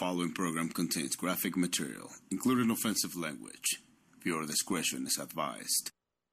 following program contains graphic material, including offensive language. Viewer discretion is advised.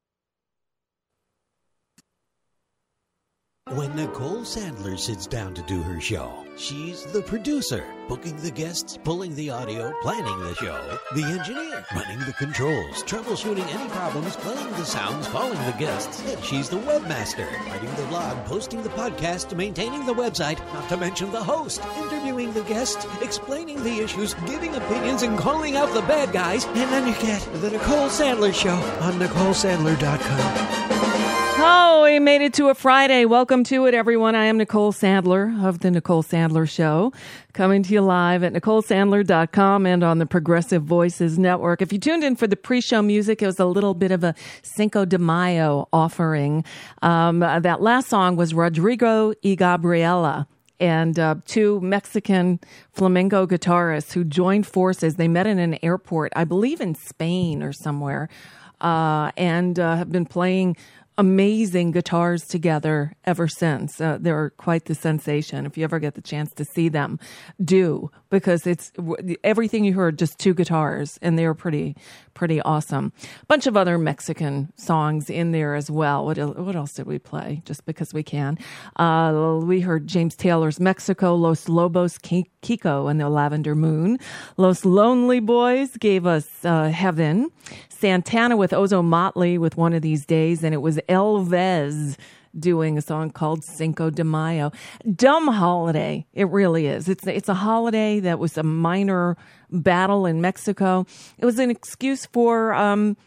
When Nicole Sandler sits down to do her show, she's the producer, booking the guests, pulling the audio, planning the show, the engineer, running the controls, troubleshooting any problems, playing the sounds, calling the guests, and she's the webmaster, writing the blog, posting the podcast, maintaining the website, not to mention the host, interviewing the guests, explaining the issues, giving opinions, and calling out the bad guys, and then you get the Nicole Sandler Show on NicoleSandler.com. Oh, we made it to a Friday. Welcome to it, everyone. I am Nicole Sandler of The Nicole Sandler Show, coming to you live at NicoleSandler.com and on the Progressive Voices Network. If you tuned in for the pre-show music, it was a little bit of a Cinco de Mayo offering. That last song was Rodrigo y Gabriela, and two Mexican flamenco guitarists who joined forces. They met in an airport, I believe in Spain or somewhere, and have been playing amazing guitars together ever since. They're quite the sensation. If you ever get the chance to see them, do, because it's everything you heard, just two guitars, and they were pretty awesome. Bunch of other Mexican songs in there as well. What else did we play? Just because we can. We heard James Taylor's Mexico, Los Lobos, Kiko and the Lavender Moon. Los Lonely Boys gave us Heaven. Santana with Ozo Motley with One of These Days, and it was Elvez doing a song called Cinco de Mayo. Dumb holiday. It really is. It's a holiday that was a minor battle in Mexico. It was an excuse for,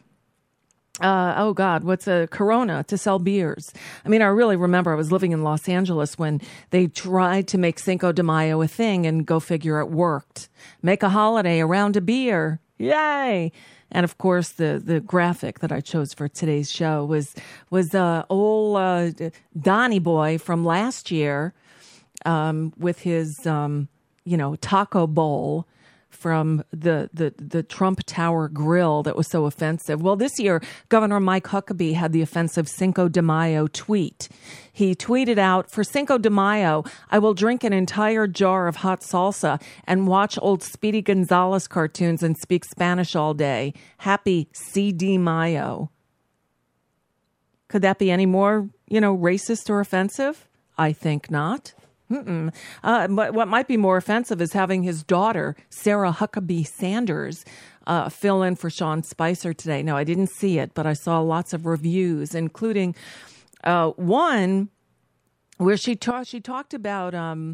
Corona, to sell beers. I mean, I really remember I was living in Los Angeles when they tried to make Cinco de Mayo a thing, and go figure, it worked. Make a holiday around a beer. Yay! And of course, the graphic that I chose for today's show was old Donnie Boy from last year, with his taco bowl from the Trump Tower grill that was so offensive. Well, this year, Governor Mike Huckabee had the offensive Cinco de Mayo tweet. He tweeted out, "For Cinco de Mayo, I will drink an entire jar of hot salsa and watch old Speedy Gonzales cartoons and speak Spanish all day. Happy CD Mayo." Could that be any more, racist or offensive? I think not. But what might be more offensive is having his daughter, Sarah Huckabee Sanders, fill in for Sean Spicer today. No, I didn't see it, but I saw lots of reviews, including one where she talked about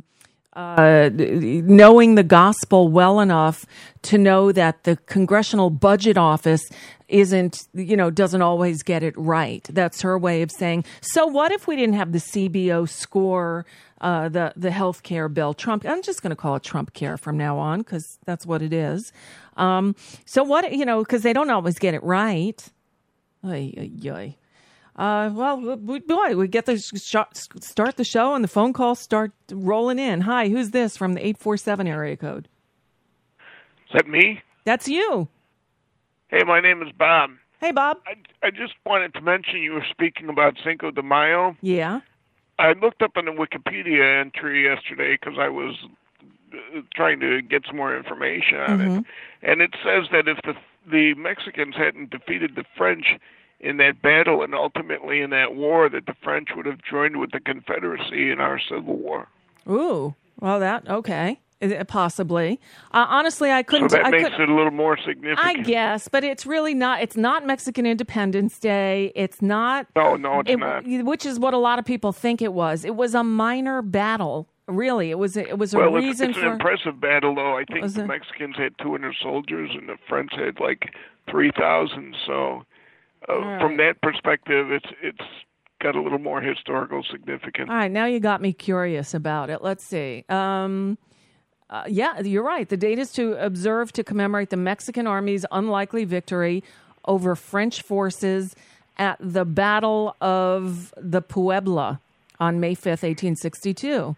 knowing the gospel well enough to know that the Congressional Budget Office doesn't always get it right. That's her way of saying, so what if we didn't have the CBO score the health care bill? Trump, I'm just going to call it Trump Care from now on, because that's what it is. So what, because they don't always get it right. We get to start the show and the phone calls start rolling in. Hi, who's this from the 847 area code? Is that me? That's you. Hey, my name is Bob. Hey, Bob. I just wanted to mention you were speaking about Cinco de Mayo. Yeah. I looked up on the Wikipedia entry yesterday because I was trying to get some more information on it. And it says that if the Mexicans hadn't defeated the French in that battle and ultimately in that war, that the French would have joined with the Confederacy in our Civil War. Ooh, well, okay. Possibly. Honestly, I couldn't. So that makes it a little more significant. I guess, but it's really not. It's not Mexican Independence Day. It's not. No, it's not. Which is what a lot of people think it was. It was a minor battle. Really, it was a reason it's an impressive battle, though. I think the Mexicans had 200 soldiers and the French had like 3,000. So, from that perspective, it's got a little more historical significance. All right, now you got me curious about it. Let's see. Yeah, you're right. The date is to observe to commemorate the Mexican Army's unlikely victory over French forces at the Battle of the Puebla on May 5th, 1862.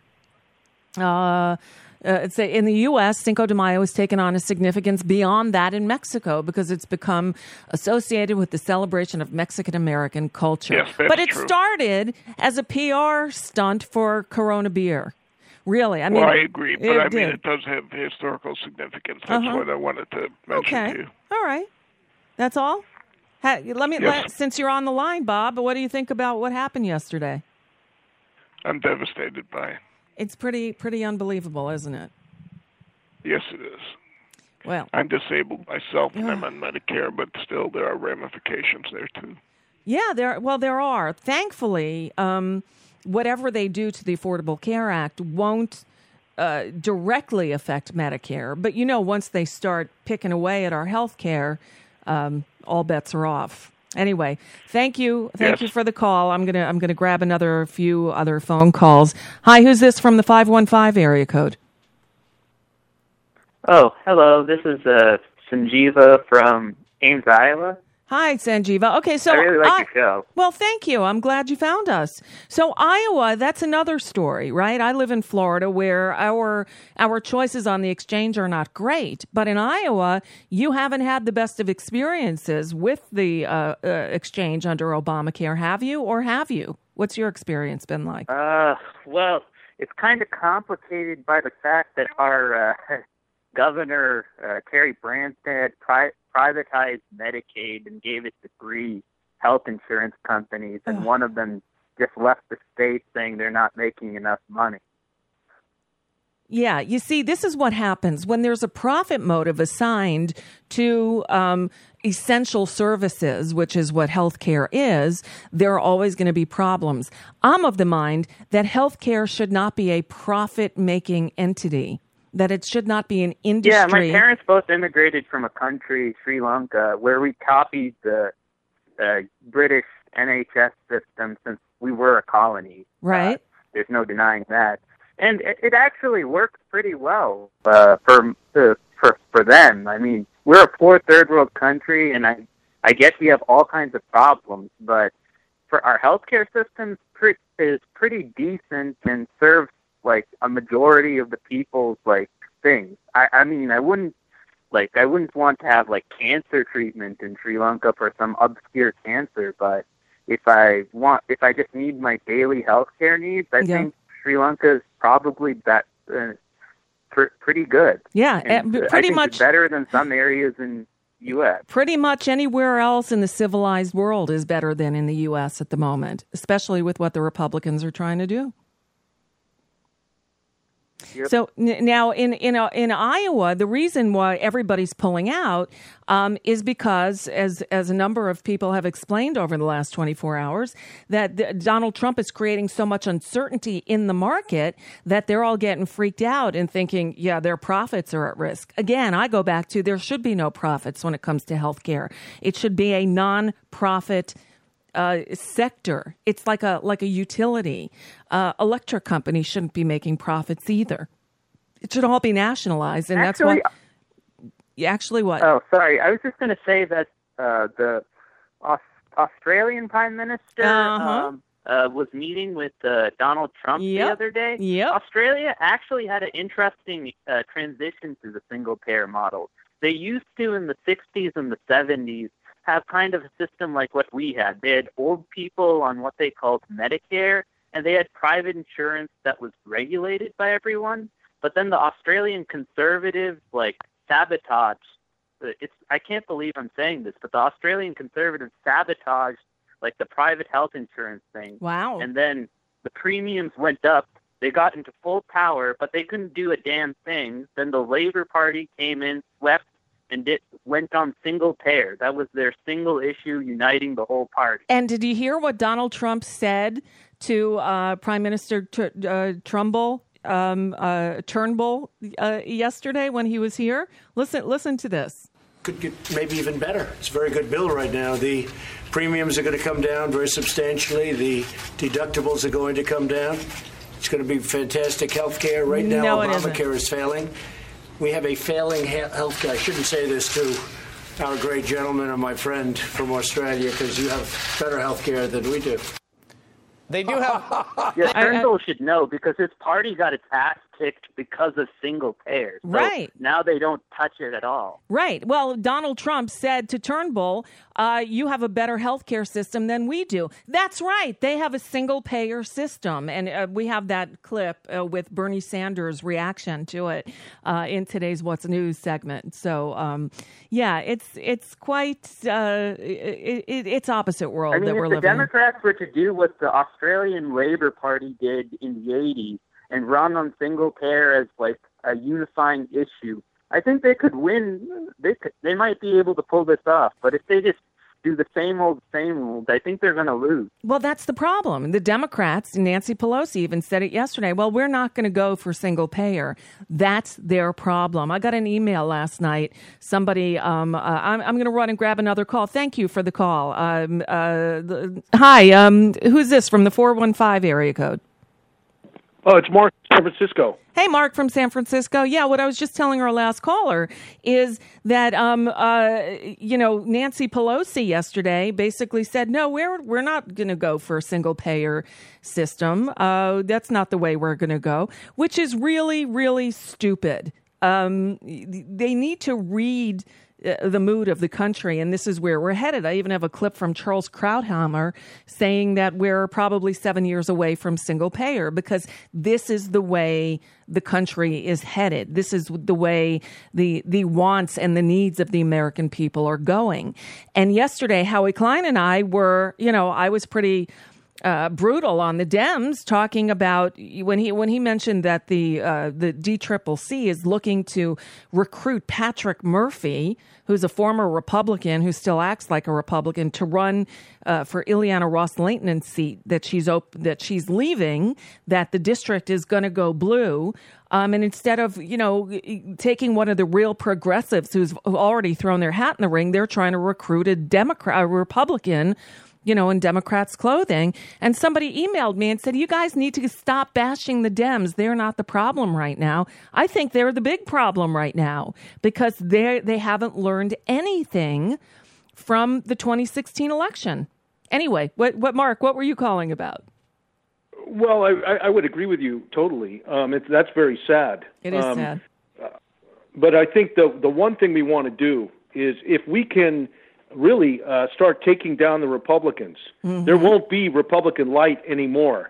In the U.S., Cinco de Mayo has taken on a significance beyond that in Mexico because it's become associated with the celebration of Mexican-American culture. Yes, that's but it true. started as a PR stunt for Corona beer. Really, I mean, well, I agree, but I mean, did. it does have historical significance. That's what I wanted to mention to you. All right. That's all? Since you're on the line, Bob, what do you think about what happened yesterday? I'm devastated by it. It's pretty unbelievable, isn't it? Yes, it is. Well, I'm disabled myself and I'm on Medicare, but still there are ramifications there too. Yeah, there are. Thankfully, whatever they do to the Affordable Care Act won't directly affect Medicare. But once they start picking away at our health care, all bets are off. Anyway, thank you for the call. I'm gonna grab another few other phone calls. Hi, who's this from the 515 area code? Oh, hello. This is Sanjeeva from Ames, Iowa. Hi, Sanjeeva. Okay, so I really like your show. Well, thank you. I'm glad you found us. So Iowa, that's another story, right? I live in Florida where our choices on the exchange are not great. But in Iowa, you haven't had the best of experiences with the exchange under Obamacare, have you? Or have you? What's your experience been like? Well, it's kind of complicated by the fact that our Governor Terry Branstad privatized Medicaid and gave it to 3 health insurance companies, and one of them just left the state saying they're not making enough money. Yeah, you see, this is what happens when there's a profit motive assigned to essential services, which is what healthcare is. There are always going to be problems. I'm of the mind that healthcare should not be a profit-making entity, that it should not be an industry. Yeah, my parents both immigrated from a country, Sri Lanka, where we copied the British NHS system since we were a colony. Right. There's no denying that. And it actually works pretty well for them. I mean, we're a poor third world country, and I guess we have all kinds of problems, but for our healthcare system is pretty decent and serves like a majority of the people's like things. I mean, I wouldn't want to have like cancer treatment in Sri Lanka for some obscure cancer, but if I just need my daily healthcare needs, I think Sri Lanka is probably pretty good. Yeah, pretty much it's better than some areas in U.S. Pretty much anywhere else in the civilized world is better than in the U.S. at the moment, especially with what the Republicans are trying to do. Yep. So now in Iowa, the reason why everybody's pulling out is because, as a number of people have explained over the last 24 hours, that Donald Trump is creating so much uncertainty in the market that they're all getting freaked out and thinking, yeah, their profits are at risk. Again, I go back to there should be no profits when it comes to health care. It should be a non-profit sector. It's like a utility. Electric companies shouldn't be making profits either. It should all be nationalized, and that's why. Actually, what? Oh, sorry. I was just going to say that the Australian Prime Minister was meeting with Donald Trump the other day. Yep. Australia actually had an interesting transition to the single-payer model. They used to, in the 60s and the 70s, have kind of a system like what we had. They had old people on what they called Medicare, and they had private insurance that was regulated by everyone. But then the Australian conservatives sabotaged. I can't believe I'm saying this, but the Australian conservatives sabotaged the private health insurance thing. Wow! And then the premiums went up. They got into full power, but they couldn't do a damn thing. Then the Labour Party came in, swept, and it went on single payer. That was their single issue uniting the whole party. And did you hear what Donald Trump said to Prime Minister Turnbull yesterday when he was here? Listen to this. Could get maybe even better. It's a very good bill right now. The premiums are going to come down very substantially. The deductibles are going to come down. It's going to be fantastic health care. Right now, Obamacare is failing. We have a failing health care. I shouldn't say this to our great gentleman and my friend from Australia, because you have better health care than we do. They do have... Yes, Turnbull should know, because his party got its ass kicked because of single payer. So right. now they don't touch it at all. Right. Well, Donald Trump said to Turnbull, you have a better healthcare system than we do. That's right. They have a single payer system. And we have that clip with Bernie Sanders' reaction to it in today's What's News segment. So, it's quite, it's opposite world that we're living in. If the Democrats were to do what the Australian Labor Party did in the 80s and run on single payer as like a unifying issue, I think they could win. They might be able to pull this off. But if they just do the same old, I think they're going to lose. Well, that's the problem. The Democrats, Nancy Pelosi even said it yesterday. Well, we're not going to go for single payer. That's their problem. I got an email last night. Somebody, I'm going to run and grab another call. Thank you for the call. Hi, who's this from the 415 area code? Oh, it's Mark from San Francisco. Hey, Mark from San Francisco. Yeah, what I was just telling our last caller is that, Nancy Pelosi yesterday basically said, no, we're not going to go for a single payer system. That's not the way we're going to go, which is really, really stupid. They need to read the mood of the country, and this is where we're headed. I even have a clip from Charles Krauthammer saying that we're probably 7 years away from single payer because this is the way the country is headed. This is the way the wants and the needs of the American people are going. And yesterday, Howie Klein and I were, I was pretty brutal on the Dems, talking about when he mentioned that the DCCC is looking to recruit Patrick Murphy, who's a former Republican who still acts like a Republican, to run for Ileana Ros-Lehtinen seat that she's leaving, that the district is going to go blue. And instead of, taking one of the real progressives who's already thrown their hat in the ring, they're trying to recruit a Republican, in Democrats' clothing. And somebody emailed me and said, you guys need to stop bashing the Dems. They're not the problem right now. I think they're the big problem right now because they haven't learned anything from the 2016 election. Anyway, what Mark, what were you calling about? Well, I would agree with you totally. That's very sad. It is sad. But I think the one thing we want to do is if we can really start taking down the Republicans, there won't be Republican light anymore.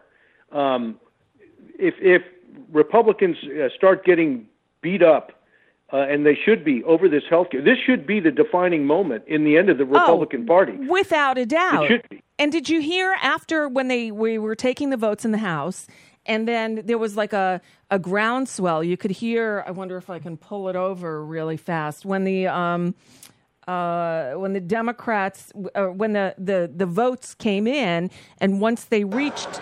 If Republicans start getting beat up, and they should be, over this healthcare, this should be the defining moment in the end of the Republican Party. Without a doubt. It should be. And did you hear after when we were taking the votes in the House, and then there was like a groundswell? You could hear. I wonder if I can pull it over really fast when the Democrats, when the votes came in, and when they reached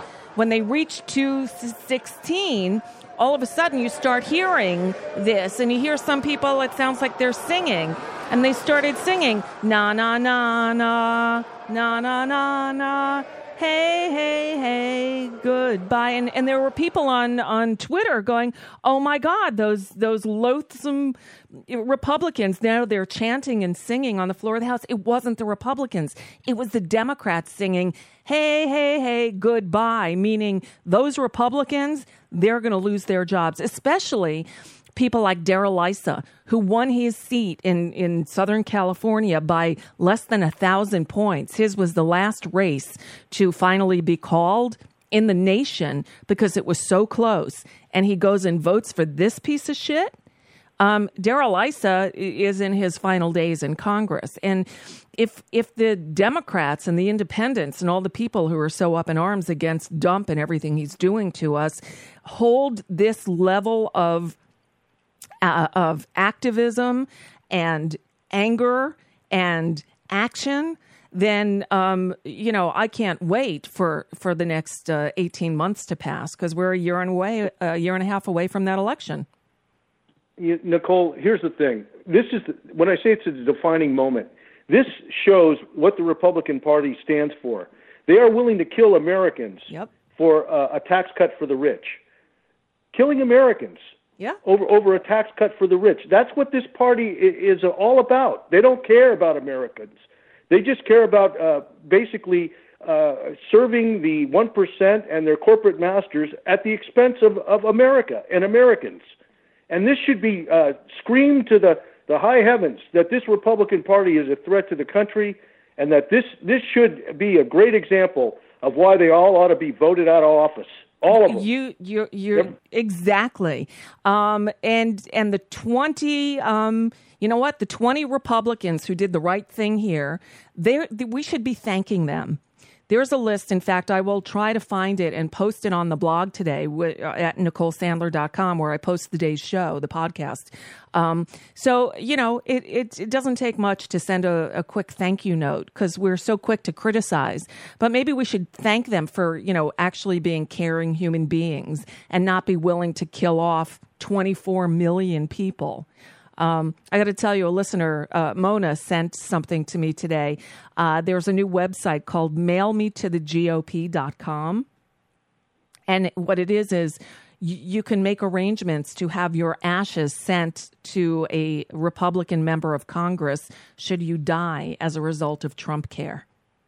216, all of a sudden you start hearing this, and you hear some people, it sounds like they're singing, and they started singing, na na na na, na na na na, hey, hey, hey, goodbye. And there were people on Twitter going, oh my God, those loathsome Republicans, now they're chanting and singing on the floor of the House. It wasn't the Republicans. It was the Democrats singing, hey, hey, hey, goodbye, meaning those Republicans, they're going to lose their jobs, especially people like Darrell Issa, who won his seat in Southern California by less than 1,000 points. His was the last race to finally be called in the nation because it was so close. And he goes and votes for this piece of shit. Darrell Issa is in his final days in Congress. And if the Democrats and the independents and all the people who are so up in arms against Dump and everything he's doing to us hold this level of activism and anger and action, then, I can't wait for the next 18 months to pass because we're a year and a half away from that election. Nicole, here's the thing. When I say it's a defining moment, this shows what the Republican Party stands for. They are willing to kill Americans for a tax cut for the rich. Killing Americans. Yeah. Over a tax cut for the rich. That's what this party is all about. They don't care about Americans. They just care about basically serving the 1% and their corporate masters at the expense of America and Americans. And this should be screamed to the high heavens that this Republican Party is a threat to the country, and that this should be a great example of why they all ought to be voted out of office. All of them. You're yep. Exactly. And the 20, you know what? The 20 Republicans who did the right thing here, we should be thanking them. There's a list. In fact, I will try to find it and post it on the blog today at NicoleSandler.com, where I post the day's show, the podcast. So, you know, it doesn't take much to send a quick thank you note, because we're so quick to criticize. But maybe we should thank them for, you know, actually being caring human beings and not be willing to kill off 24 million people. I got to tell you, a listener, Mona, sent something to me today. There's a new website called mailmetothegop.com. And what it is you can make arrangements to have your ashes sent to a Republican member of Congress should you die as a result of Trump care.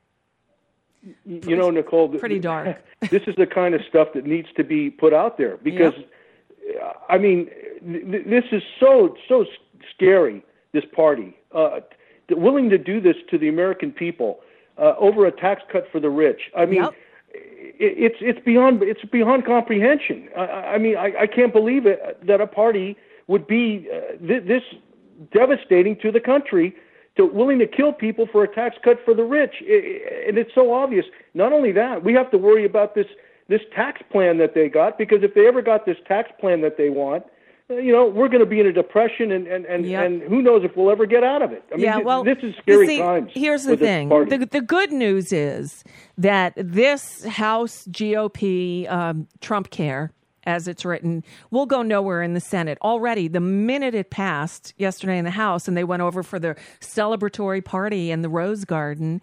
You know, Nicole, pretty dark. This is the kind of stuff that needs to be put out there, because yep. I mean, this is so scary, this party, willing to do this to the American people over a tax cut for the rich. I mean, yep. it's beyond comprehension. I mean, I can't believe it that a party would be this devastating to the country, willing to kill people for a tax cut for the rich. And it's so obvious. Not only that, we have to worry about this tax plan that they got, because if they ever got this tax plan that they want, you know, we're going to be in a depression, and yep. and who knows if we'll ever get out of it. I mean, this is scary times. Here's the thing. The good news is that this House GOP Trump care, as it's written, will go nowhere in the Senate. Already, the minute it passed yesterday in the House and they went over for their celebratory party in the Rose Garden,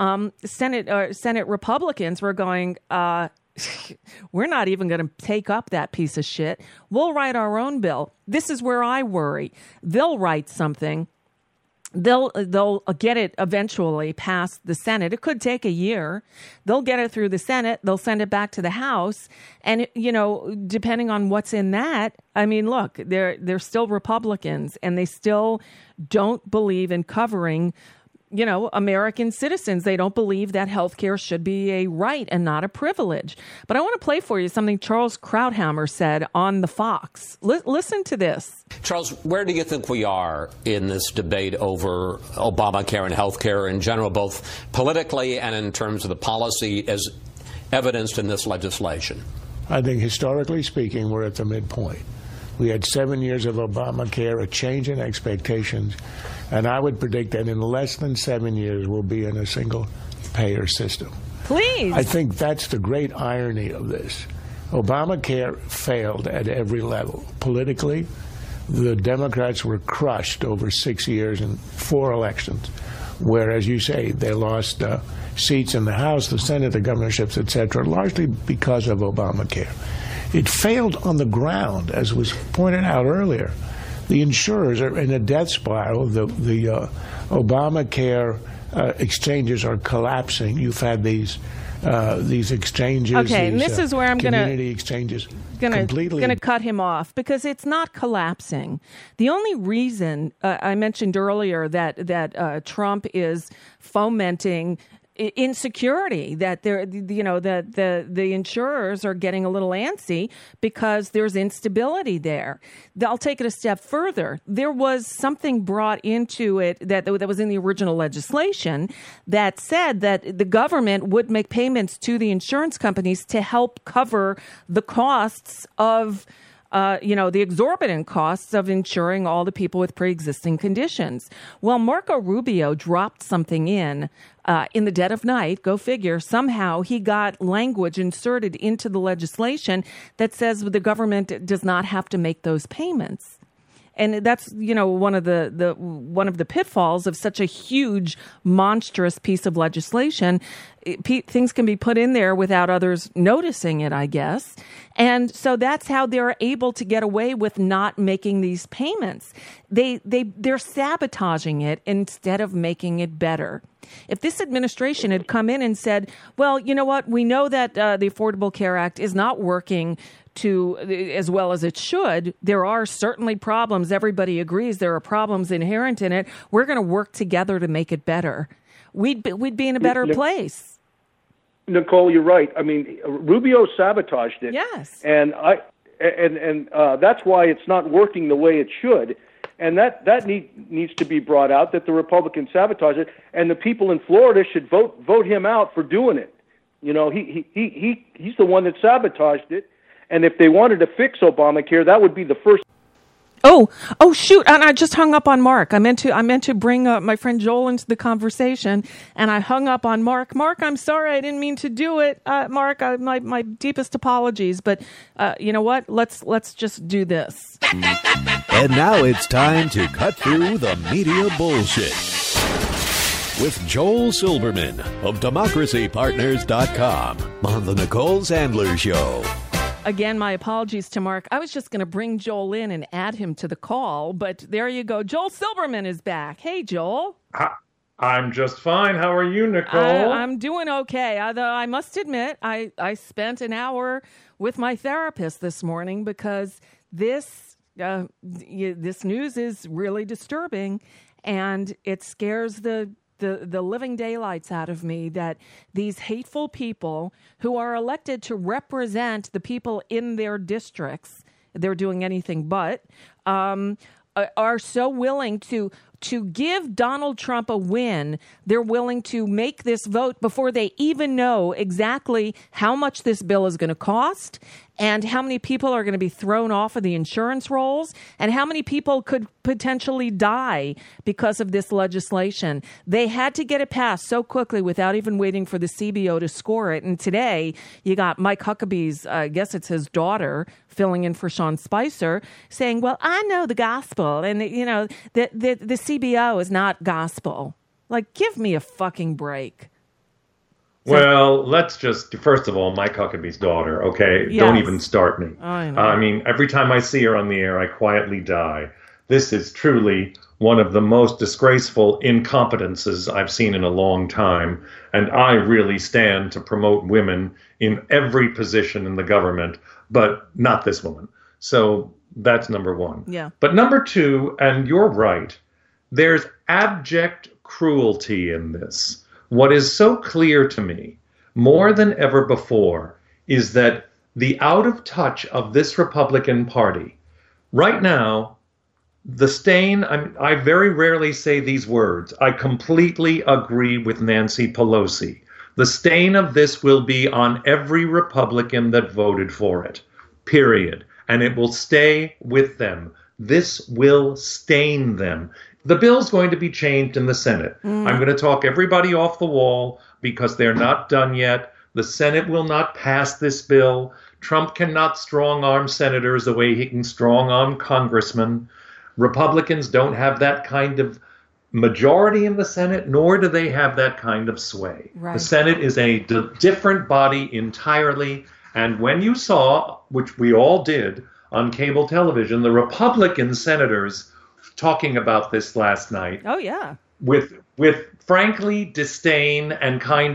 Senate Republicans were going, we're not even going to take up that piece of shit. We'll write our own bill. This is where I worry. They'll write something. They'll get it eventually past the Senate. It could take a year. They'll get it through the Senate. They'll send it back to the House. And, you know, depending on what's in that, I mean, look, they're still Republicans, and they still don't believe in covering, you know, American citizens. They don't believe that healthcare should be a right and not a privilege. But I want to play for you something Charles Krauthammer said on the Fox. Listen to this. Charles, where do you think we are in this debate over Obamacare and healthcare in general, both politically and in terms of the policy as evidenced in this legislation? I think historically speaking, we're at the midpoint. We had 7 years of Obamacare, a change in expectations, and I would predict that in less than 7 years we'll be in a single-payer system. Please. I think that's the great irony of this. Obamacare failed at every level. Politically, the Democrats were crushed over 6 years and 4 elections, where, as you say, they lost seats in the House, the Senate, the governorships, etc., largely because of Obamacare. It failed on the ground, as was pointed out earlier. The insurers are in a death spiral. The Obamacare exchanges are collapsing. You've had these exchanges. Okay, and this is where I'm community exchanges completely going to cut him off, because it's not collapsing. The only reason I mentioned earlier that Trump is fomenting insecurity, that the insurers are getting a little antsy because there's instability there. I'll take it a step further. There was something brought into it that was in the original legislation that said that the government would make payments to the insurance companies to help cover the costs of the exorbitant costs of insuring all the people with pre-existing conditions. Well, Marco Rubio dropped something in the dead of night, go figure. Somehow he got language inserted into the legislation that says the government does not have to make those payments. And that's, one of the pitfalls of such a huge, monstrous piece of legislation. Things can be put in there without others noticing it, I guess. And so that's how they're able to get away with not making these payments. They're sabotaging it instead of making it better. If this administration had come in and said, well, you know what, we know that the Affordable Care Act is not working as well as it should. There are certainly problems. Everybody agrees there are problems inherent in it. We're going to work together to make it better. We'd be in a better place. Nicole, you're right. I mean, Rubio sabotaged it. Yes. And that's why it's not working the way it should. And that needs to be brought out, that the Republicans sabotaged it, and the people in Florida should vote him out for doing it. He's the one that sabotaged it. And if they wanted to fix Obamacare, that would be the first. Oh, shoot. And I just hung up on Mark. I meant to bring my friend Joel into the conversation, and I hung up on Mark. Mark, I'm sorry. I didn't mean to do it. Mark, my deepest apologies. But you know what? Let's just do this. And now it's time to cut through the media bullshit with Joel Silberman of DemocracyPartners.com on the Nicole Sandler Show. Again, my apologies to Mark. I was just going to bring Joel in and add him to the call, but there you go. Joel Silberman is back. Hey, Joel. I'm just fine. How are you, Nicole? I'm doing okay. Although I must admit, I spent an hour with my therapist this morning because this news is really disturbing, and it scares the living daylights out of me that these hateful people who are elected to represent the people in their districts, they're doing anything but, are so willing to give Donald Trump a win. They're willing to make this vote before they even know exactly how much this bill is going to cost and how many people are going to be thrown off of the insurance rolls and how many people could potentially die because of this legislation. They had to get it passed so quickly without even waiting for the CBO to score it. And today you got Mike Huckabee's, I guess it's his daughter, filling in for Sean Spicer, saying, well, I know the gospel. And, the CBO is not gospel. Like, give me a fucking break. Well, let's just, first of all, Mike Huckabee's daughter, okay? Yes. Don't even start me. I know. I mean, every time I see her on the air, I quietly die. This is truly one of the most disgraceful incompetences I've seen in a long time, and I really stand to promote women in every position in the government, but not this woman. So that's number one. Yeah. But number two, and you're right, there's abject cruelty in this. What is so clear to me, more than ever before, is that the out of touch of this Republican Party, right now, the stain, I very rarely say these words. I completely agree with Nancy Pelosi. The stain of this will be on every Republican that voted for it, period. And it will stay with them. This will stain them. The bill's going to be changed in the Senate. I'm going to talk everybody off the wall because they're not done yet. The Senate will not pass this bill. Trump cannot strong-arm senators the way he can strong-arm congressmen. Republicans don't have that kind of majority in the Senate, nor do they have that kind of sway. Right. The Senate is a different body entirely. And when you saw, which we all did on cable television, the Republican senators talking about this last night. Oh, yeah. With frankly disdain and a kind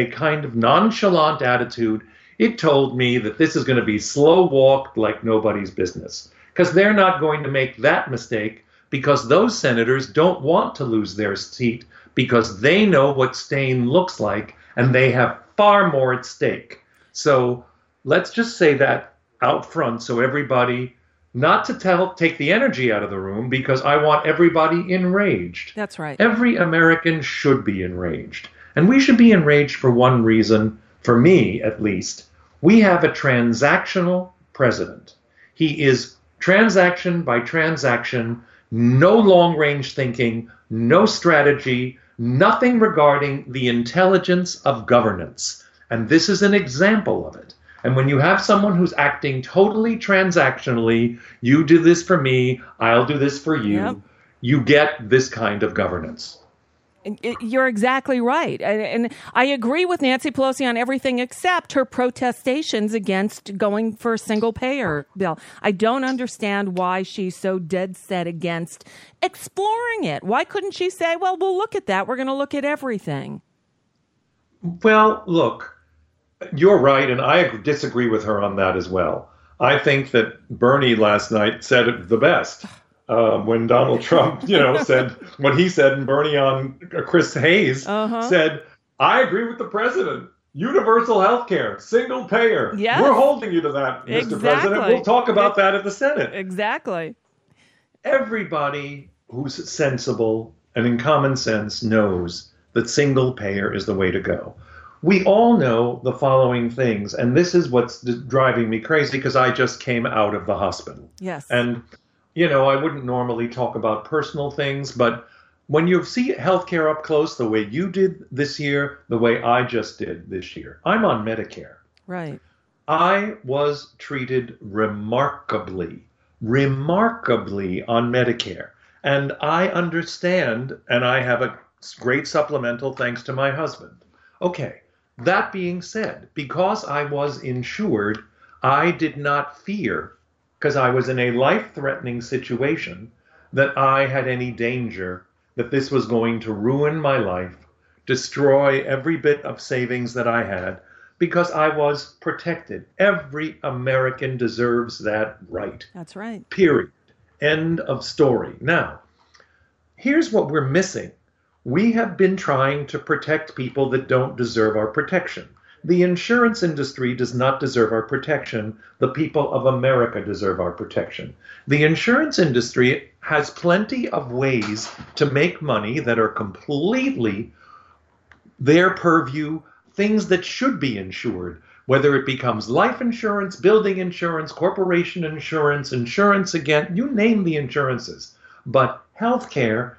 of nonchalant attitude, it told me that this is going to be slow walked like nobody's business. Because they're not going to make that mistake because those senators don't want to lose their seat because they know what stain looks like and they have far more at stake. So let's just say that out front so everybody, not to take the energy out of the room because I want everybody enraged. That's right. Every American should be enraged. And we should be enraged for one reason, for me at least. We have a transactional president. He is transaction by transaction, no long-range thinking, no strategy, nothing regarding the intelligence of governance. And this is an example of it. And when you have someone who's acting totally transactionally, you do this for me, I'll do this for you, you get this kind of governance. You're exactly right. And I agree with Nancy Pelosi on everything except her protestations against going for a single payer bill. I don't understand why she's so dead set against exploring it. Why couldn't she say, well, we'll look at that. We're going to look at everything. Well, look, you're right, and I disagree with her on that as well. I think that Bernie last night said it the best. When Donald Trump, said what he said, and Bernie on Chris Hayes said, I agree with the president. Universal health care, single payer. Yes. We're holding you to that, Mr. President. We'll talk about that at the Senate. Exactly. Everybody who's sensible and in common sense knows that single payer is the way to go. We all know the following things, and this is what's driving me crazy because I just came out of the hospital. Yes. And I wouldn't normally talk about personal things, but when you see healthcare up close the way you did this year, the way I just did this year, I'm on Medicare. Right. I was treated remarkably on Medicare. And I understand, and I have a great supplemental thanks to my husband. Okay, that being said, because I was insured, I did not fear, because I was in a life-threatening situation, that I had any danger that this was going to ruin my life, destroy every bit of savings that I had, because I was protected. Every American deserves that right. That's right. Period. End of story. Now, here's what we're missing. We have been trying to protect people that don't deserve our protection. The insurance industry does not deserve our protection. The people of America deserve our protection. The insurance industry has plenty of ways to make money that are completely their purview, things that should be insured, whether it becomes life insurance, building insurance, corporation insurance, insurance again, you name the insurances. But healthcare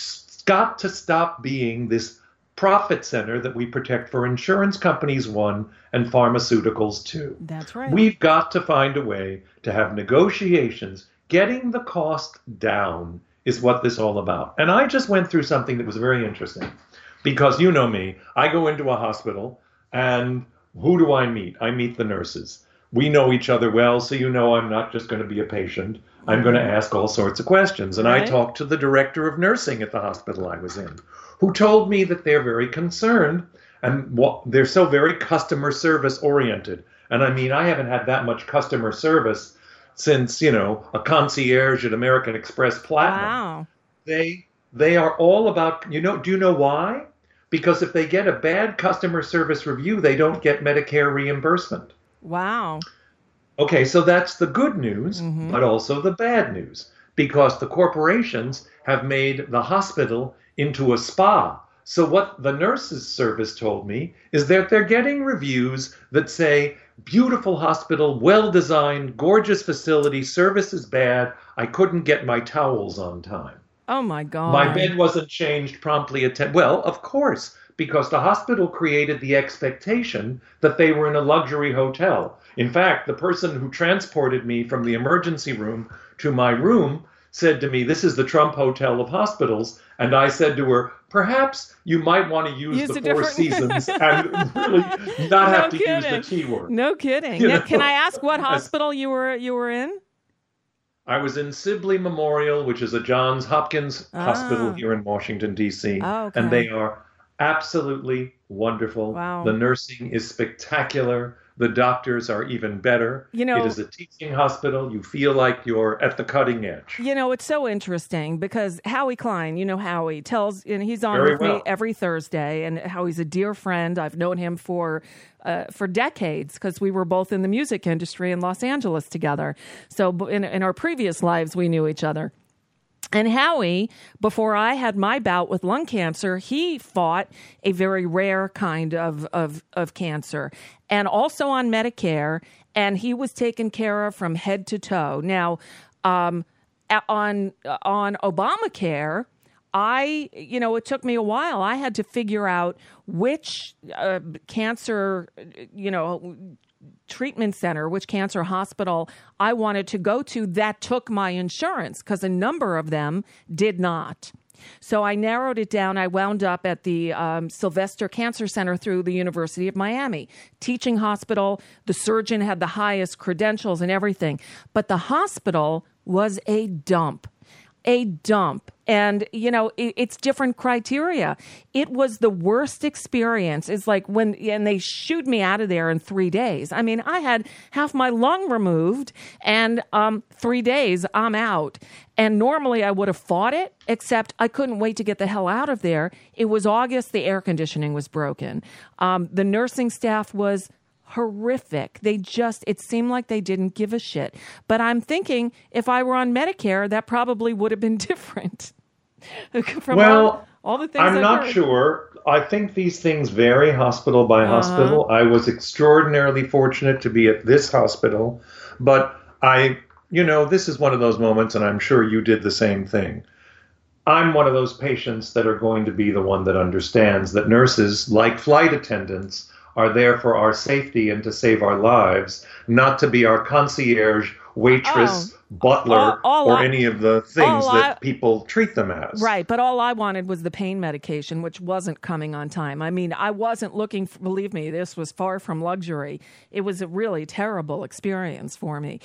got to stop being this profit center that we protect for insurance companies, one, and pharmaceuticals, two. That's right. We've got to find a way to have negotiations. Getting the cost down is what this is all about. And I just went through something that was very interesting because you know me. I go into a hospital and who do I meet? I meet the nurses. We know each other well, so I'm not just going to be a patient. I'm going to ask all sorts of questions. And I talked to the director of nursing at the hospital I was in, who told me that they're very concerned and they're so very customer service oriented. And I mean, I haven't had that much customer service since, a concierge at American Express Platinum. Wow. They are all about, do you know why? Because if they get a bad customer service review, they don't get Medicare reimbursement. Wow. Okay, so that's the good news, but also the bad news, because the corporations have made the hospital into a spa. So what the nurses service told me is that they're getting reviews that say, beautiful hospital, well-designed, gorgeous facility, service is bad, I couldn't get my towels on time. Oh, my God. My bed wasn't changed promptly well, of course, because the hospital created the expectation that they were in a luxury hotel. In fact, the person who transported me from the emergency room to my room said to me, this is the Trump Hotel of hospitals. And I said to her, perhaps you might want to use the Four Seasons and really not have to use the T word. No kidding. Now, can I ask what hospital you were in? I was in Sibley Memorial, which is a Johns Hopkins hospital here in Washington, D.C. Oh, okay. And they are absolutely wonderful. Wow. The nursing is spectacular. The doctors are even better. It is a teaching hospital. You feel like you're at the cutting edge. It's so interesting because Howie Klein, Howie, and he's on with me every Thursday, and Howie's a dear friend. I've known him for decades because we were both in the music industry in Los Angeles together. So in our previous lives, we knew each other. And Howie, before I had my bout with lung cancer, he fought a very rare kind of cancer and also on Medicare, and he was taken care of from head to toe. Now, on Obamacare, it took me a while. I had to figure out which cancer, treatment center, which cancer hospital I wanted to go to that took my insurance, because a number of them did not. So I narrowed it down. I wound up at the Sylvester Cancer Center through the University of Miami. Teaching hospital, the surgeon had the highest credentials and everything. But the hospital was a dump. And, you know, it's different criteria. It was the worst experience. It's like and they shooed me out of there in 3 days. I mean, I had half my lung removed, and 3 days, I'm out. And normally I would have fought it, except I couldn't wait to get the hell out of there. It was August. The air conditioning was broken. The nursing staff was horrific. It seemed like they didn't give a shit. But I'm thinking if I were on Medicare, that probably would have been different. All the things I'm not sure. I think these things vary hospital by hospital. I was extraordinarily fortunate to be at this hospital, but this is one of those moments, and I'm sure you did the same thing. I'm one of those patients that are going to be the one that understands that nurses, like flight attendants, are there for our safety and to save our lives, not to be our concierge, waitress, butler, or any of the things that people treat them as. Right, but all I wanted was the pain medication, which wasn't coming on time. I mean, I wasn't looking, believe me, this was far from luxury. It was a really terrible experience for me.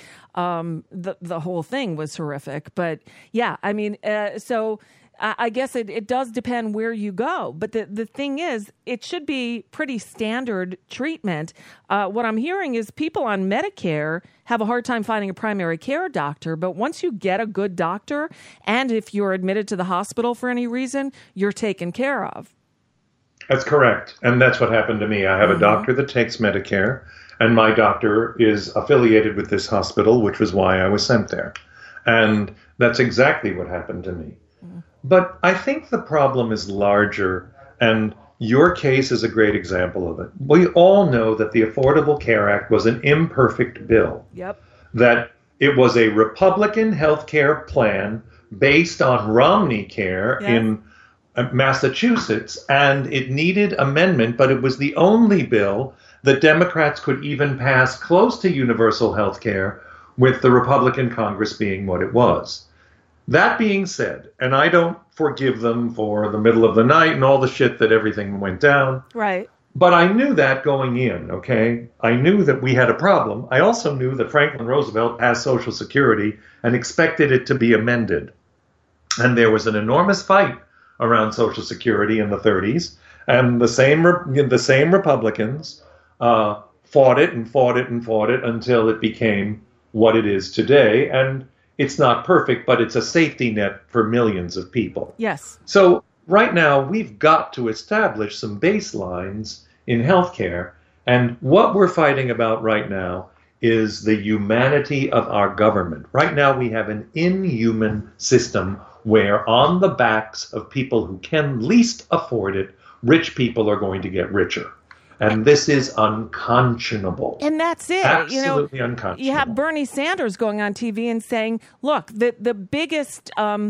The whole thing was horrific. But yeah, I mean, so I guess it does depend where you go. But the thing is, it should be pretty standard treatment. What I'm hearing is people on Medicare have a hard time finding a primary care doctor. But once you get a good doctor, and if you're admitted to the hospital for any reason, you're taken care of. That's correct. And that's what happened to me. I have a doctor that takes Medicare, and my doctor is affiliated with this hospital, which was why I was sent there. And that's exactly what happened to me. But I think the problem is larger, and your case is a great example of it. We all know that the Affordable Care Act was an imperfect bill. Yep. That it was a Republican health care plan based on Romney Care in Massachusetts, and it needed amendment, but it was the only bill that Democrats could even pass close to universal health care, with the Republican Congress being what it was. That being said, and I don't forgive them for the middle of the night and all the shit that everything went down. Right. But I knew that going in, okay? I knew that we had a problem. I also knew that Franklin Roosevelt passed Social Security and expected it to be amended. And there was an enormous fight around Social Security in the 30s, and the same Republicans fought it until it became what it is today. And it's not perfect, but it's a safety net for millions of people. Yes. So right now, we've got to establish some baselines in healthcare. And what we're fighting about right now is the humanity of our government. Right now, we have an inhuman system where on the backs of people who can least afford it, rich people are going to get richer. And this is unconscionable. And that's it. Absolutely unconscionable. You have Bernie Sanders going on TV and saying, look, the biggest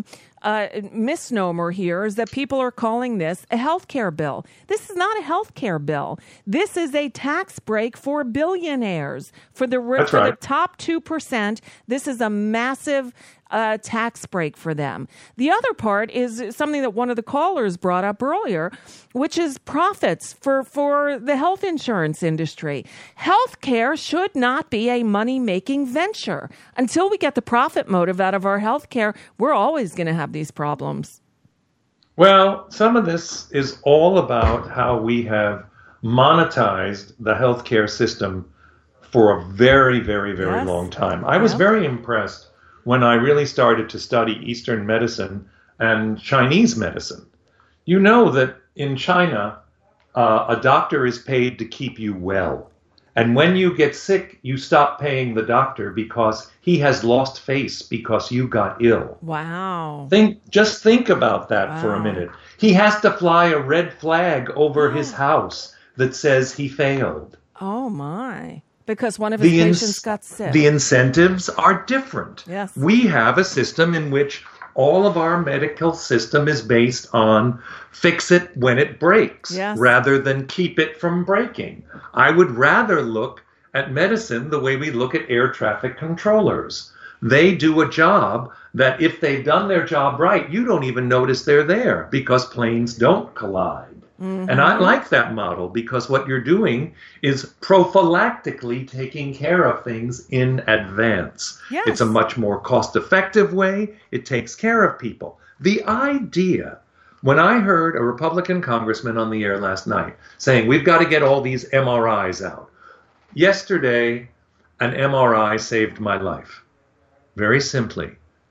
misnomer here is that people are calling this a health care bill. This is not a health care bill. This is a tax break for billionaires. For the top 2%, this is a massive tax break for them. The other part is something that one of the callers brought up earlier, which is profits for the health insurance industry. Healthcare should not be a money-making venture. Until we get the profit motive out of our healthcare, we're always going to have these problems. Well, some of this is all about how we have monetized the healthcare system for a very, very, very long time. I was very impressed when I really started to study Eastern medicine and Chinese medicine. You know that in China, a doctor is paid to keep you well. And when you get sick, you stop paying the doctor because he has lost face because you got ill. Wow. Just think about that for a minute. He has to fly a red flag over his house that says he failed. Oh, my. Because one of his patients got sick. The incentives are different. Yes. We have a system in which all of our medical system is based on fix it when it breaks rather than keep it from breaking. I would rather look at medicine the way we look at air traffic controllers. They do a job that if they've done their job right, you don't even notice they're there because planes don't collide. Mm-hmm. And I like that model because what you're doing is prophylactically taking care of things in advance. Yes. It's a much more cost-effective way. It takes care of people. The idea, when I heard a Republican congressman on the air last night saying, we've got to get all these MRIs out. Yesterday, an MRI saved my life. Very simply.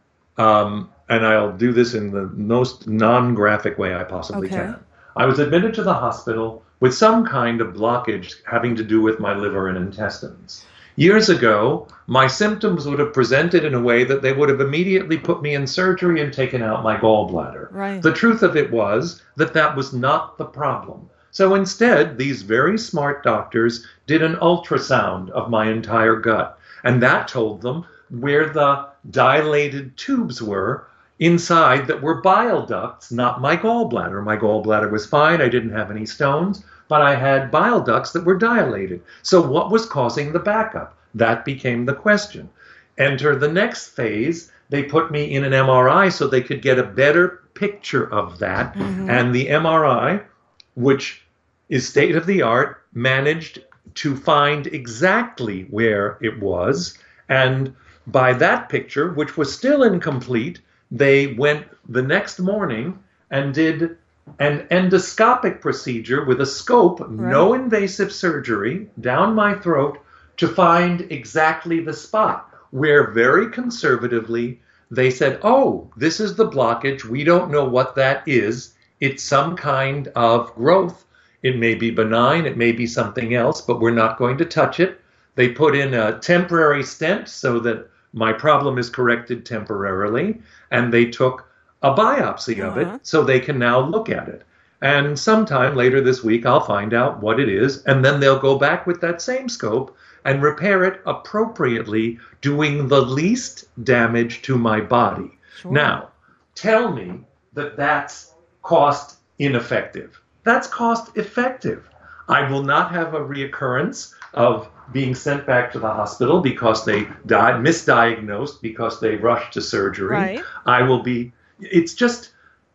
And I'll do this in the most non-graphic way I possibly can. I was admitted to the hospital with some kind of blockage having to do with my liver and intestines. Years ago, my symptoms would have presented in a way that they would have immediately put me in surgery and taken out my gallbladder. Right. The truth of it was that that was not the problem. So instead, these very smart doctors did an ultrasound of my entire gut, and that told them where the dilated tubes were inside that were bile ducts, not my gallbladder. My gallbladder was fine. I didn't have any stones, but I had bile ducts that were dilated. So what was causing the backup? That became the question. Enter the next phase. They put me in an MRI so they could get a better picture of that. Mm-hmm. And the MRI, which is state of the art, managed to find exactly where it was. And by that picture, which was still incomplete, they went the next morning and did an endoscopic procedure with a scope, right. No invasive surgery, down my throat to find exactly the spot where very conservatively they said, oh, this is the blockage. We don't know what that is. It's some kind of growth. It may be benign. It may be something else, but we're not going to touch it. They put in a temporary stent so that my problem is corrected temporarily, and they took a biopsy of it so they can now look at it. And sometime later this week, I'll find out what it is, and then they'll go back with that same scope and repair it appropriately, doing the least damage to my body. Sure. Now, tell me that that's cost ineffective. That's cost effective. I will not have a reoccurrence of being sent back to the hospital because they misdiagnosed, because they rushed to surgery. Right. It's just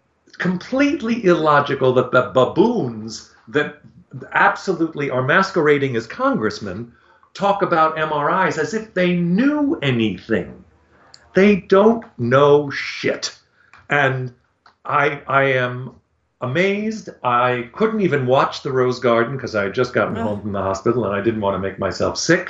completely illogical that the baboons that absolutely are masquerading as congressmen talk about MRIs as if they knew anything. They don't know shit. And I am amazed. I couldn't even watch the Rose Garden because I had just gotten home from the hospital and I didn't want to make myself sick.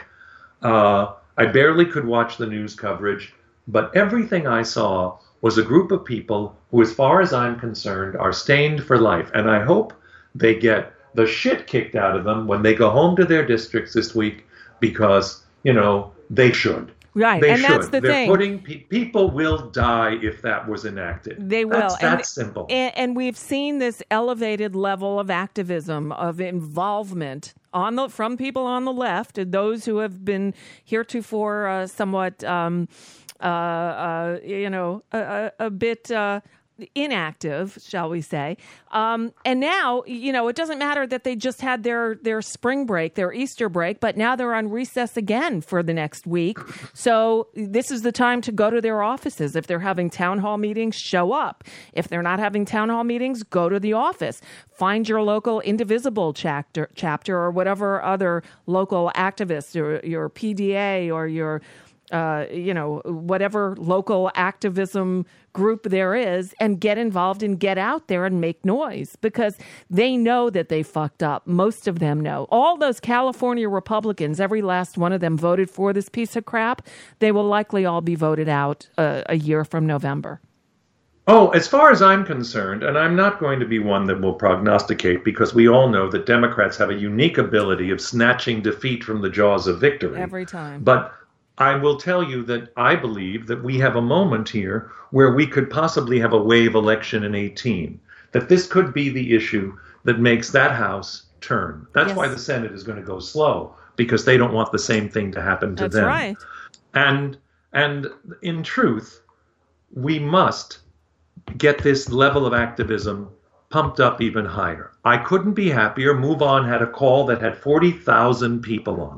I barely could watch the news coverage, but everything I saw was a group of people who, as far as I'm concerned, are stained for life. And I hope they get the shit kicked out of them when they go home to their districts this week because, they should. Right, and that's the thing. People will die if that was enacted. They will. That's simple. And we've seen this elevated level of activism, of involvement from people on the left, and those who have been heretofore somewhat, a bit inactive, shall we say. And now, it doesn't matter that they just had their spring break, their Easter break, but now they're on recess again for the next week. So this is the time to go to their offices. If they're having town hall meetings, show up. If they're not having town hall meetings, go to the office. Find your local Indivisible chapter or whatever other local activists, or your PDA or your whatever local activism group there is, and get involved and get out there and make noise, because they know that they fucked up. Most of them know. All those California Republicans, every last one of them voted for this piece of crap. They will likely all be voted out a year from November. Oh, as far as I'm concerned, and I'm not going to be one that will prognosticate, because we all know that Democrats have a unique ability of snatching defeat from the jaws of victory. Every time. But I will tell you that I believe that we have a moment here where we could possibly have a wave election in 2018, that this could be the issue that makes that House turn. That's why the Senate is going to go slow, because they don't want the same thing to happen to them. That's right. And in truth, we must get this level of activism pumped up even higher. I couldn't be happier. Move On had a call that had 40,000 people on it.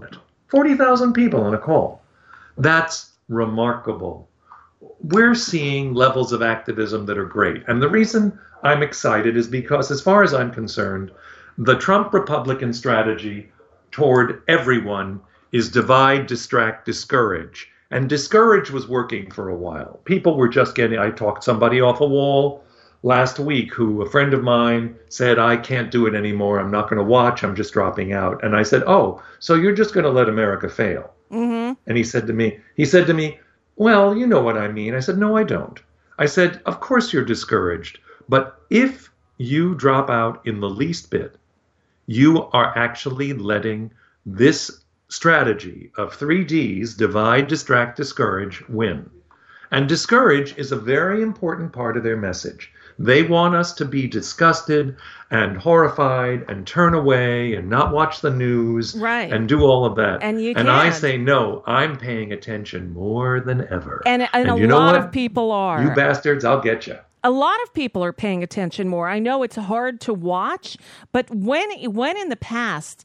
40,000 people on a call. That's remarkable. We're seeing levels of activism that are great. And the reason I'm excited is because, as far as I'm concerned, the Trump Republican strategy toward everyone is divide, distract, discourage. And discourage was working for a while. People were just I talked somebody off a wall last week who, a friend of mine, said, I can't do it anymore. I'm not going to watch. I'm just dropping out. And I said, oh, so you're just going to let America fail? Mm-hmm. And he said to me, well, you know what I mean. I said, no, I don't. I said, of course you're discouraged. But if you drop out in the least bit, you are actually letting this strategy of 3 Ds, divide, distract, discourage, win. And discourage is a very important part of their message. They want us to be disgusted and horrified and turn away and not watch the news and do all of that. And I say, no, I'm paying attention more than ever. And a lot of people are. You bastards, I'll get you. A lot of people are paying attention more. I know it's hard to watch, but when in the past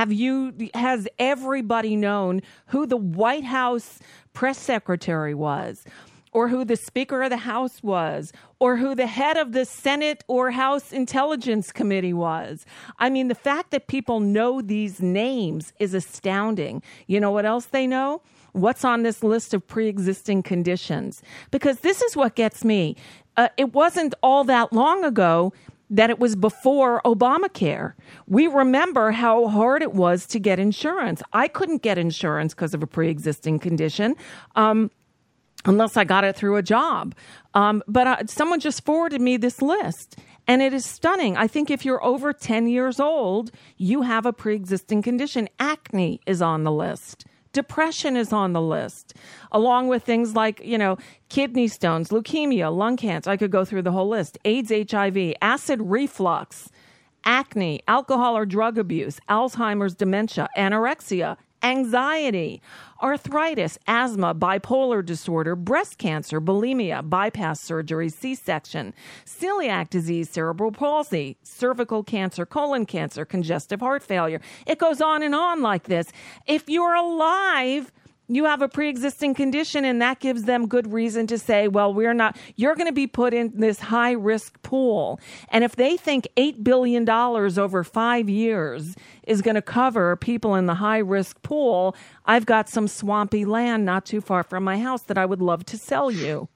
has everybody known who the White House press secretary was, or who the Speaker of the House was, or who the head of the Senate or House Intelligence Committee was? I mean, the fact that people know these names is astounding. You know what else they know? What's on this list of pre-existing conditions? Because this is what gets me. It wasn't all that long ago that it was before Obamacare. We remember how hard it was to get insurance. I couldn't get insurance because of a pre-existing condition. Unless I got it through a job. But someone just forwarded me this list, and it is stunning. I think if you're over 10 years old, you have a pre-existing condition. Acne is on the list. Depression is on the list, along with things like, kidney stones, leukemia, lung cancer. I could go through the whole list. AIDS, HIV, acid reflux, acne, alcohol or drug abuse, Alzheimer's, dementia, anorexia, anxiety, arthritis, asthma, bipolar disorder, breast cancer, bulimia, bypass surgery, C-section, celiac disease, cerebral palsy, cervical cancer, colon cancer, congestive heart failure. It goes on and on like this. If you're alive, you have a pre-existing condition, and that gives them good reason to say, well, you're going to be put in this high-risk pool. And if they think $8 billion over 5 years is going to cover people in the high-risk pool, I've got some swampy land not too far from my house that I would love to sell you.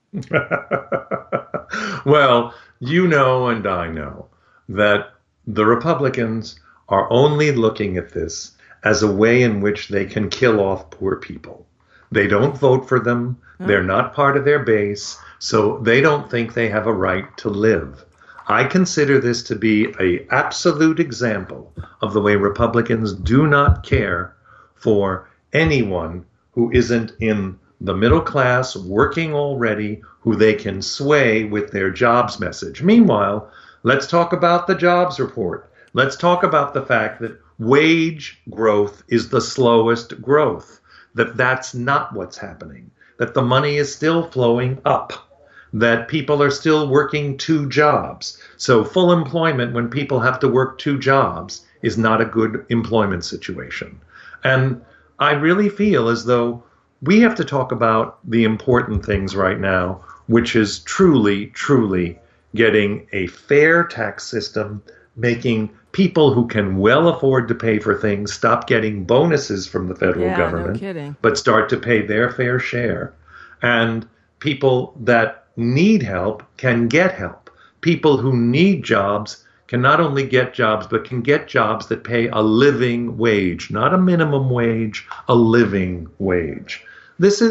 Well, you know and I know that the Republicans are only looking at this as a way in which they can kill off poor people. They don't vote for them. They're not part of their base, so they don't think they have a right to live. I consider this to be an absolute example of the way Republicans do not care for anyone who isn't in the middle class, working already, who they can sway with their jobs message. Meanwhile, let's talk about the jobs report. Let's talk about the fact that wage growth is the slowest growth, that's not what's happening, that the money is still flowing up, that people are still working 2 jobs. So full employment when people have to work 2 jobs is not a good employment situation. And I really feel as though we have to talk about the important things right now, which is truly, truly getting a fair tax system, making people who can well afford to pay for things stop getting bonuses from the federal government, but start to pay their fair share. And people that need help can get help. People who need jobs can not only get jobs, but can get jobs that pay a living wage, not a minimum wage, a living wage. This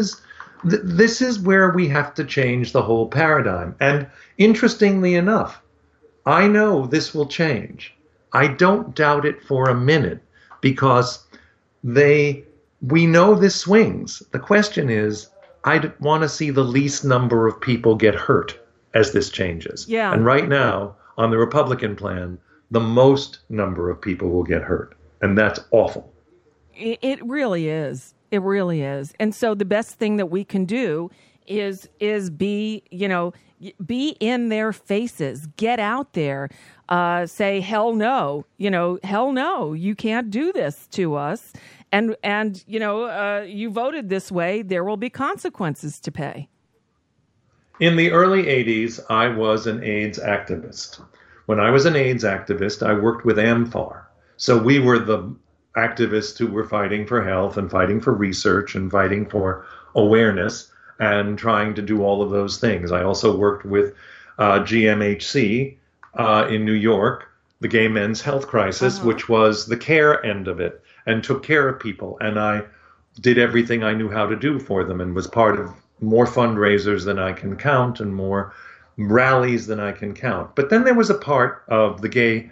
is where we have to change the whole paradigm. And interestingly enough, I know this will change. I don't doubt it for a minute, because we know this swings. The question is, I want to see the least number of people get hurt as this changes. Yeah. And right now, on the Republican plan, the most number of people will get hurt. And that's awful. It really is. It really is. And so the best thing that we can do is be, be in their faces, get out there, say, hell no, hell no, you can't do this to us. And you voted this way, there will be consequences to pay. In the early 80s, I was an AIDS activist. When I was an AIDS activist, I worked with AMFAR. So we were the activists who were fighting for health and fighting for research and fighting for awareness and trying to do all of those things. I also worked with GMHC in New York, the Gay Men's Health Crisis, which was the care end of it, and took care of people. And I did everything I knew how to do for them and was part of more fundraisers than I can count and more rallies than I can count. But then there was a part of the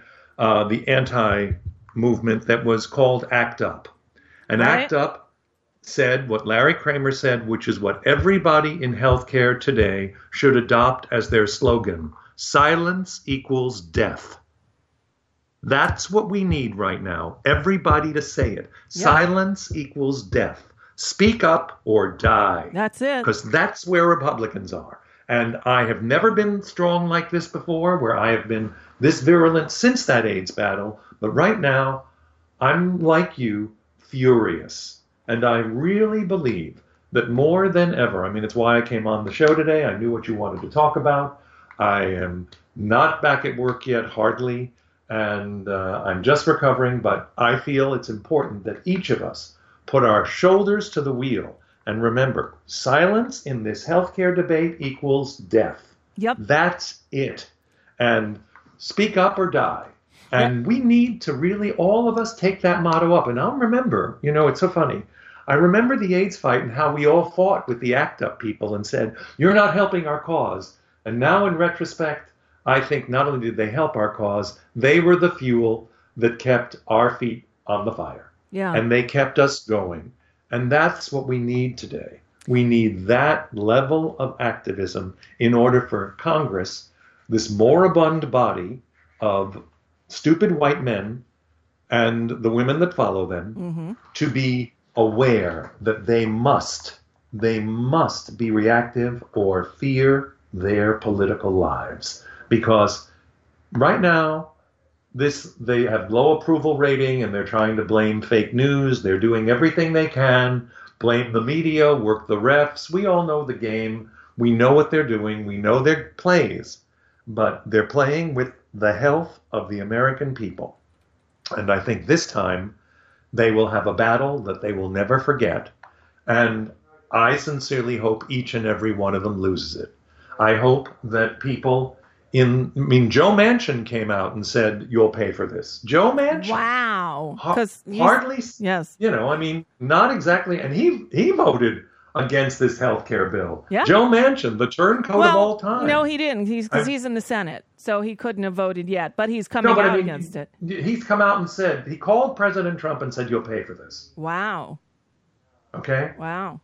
anti-movement that was called ACT UP. And Right. ACT UP said what Larry Kramer said, which is what everybody in healthcare today should adopt as their slogan: silence equals death. That's what we need right now. Everybody to say it. Yeah. Silence equals death. Speak up or die. That's it. Because that's where Republicans are. And I have never been strong like this before, where I have been this virulent since that AIDS battle. But right now, I'm like you, furious. And I really believe that more than ever, I mean, it's why I came on the show today. I knew what you wanted to talk about. I am not back at work yet, hardly. And I'm just recovering. But I feel it's important that each of us put our shoulders to the wheel and remember, silence in this healthcare debate equals death. Yep. That's it. And speak up or die. And we need to really, all of us, take that motto up. And I'll remember, it's so funny. I remember the AIDS fight and how we all fought with the ACT UP people and said, you're not helping our cause. And now in retrospect, I think not only did they help our cause, they were the fuel that kept our feet on the fire. Yeah. And they kept us going. And that's what we need today. We need that level of activism in order for Congress, this moribund body of stupid white men and the women that follow them, to be aware that they must be reactive or fear their political lives. Because right now, they have low approval rating and they're trying to blame fake news. They're doing everything they can, blame the media, work the refs. We all know the game. We know what they're doing. We know their plays, but they're playing with the health of the American people. And I think this time they will have a battle that they will never forget. And I sincerely hope each and every one of them loses it. I hope that people Joe Manchin came out and said, you'll pay for this. Joe Manchin. Wow. Hardly, yes. Not exactly. And he voted against this health care bill. Yeah. Joe Manchin, the turncoat of all time. No, he didn't. Because he's in the Senate. So he couldn't have voted yet. But he's coming out against it. He's come out and said, he called President Trump and said, you'll pay for this. Wow. Okay? Wow.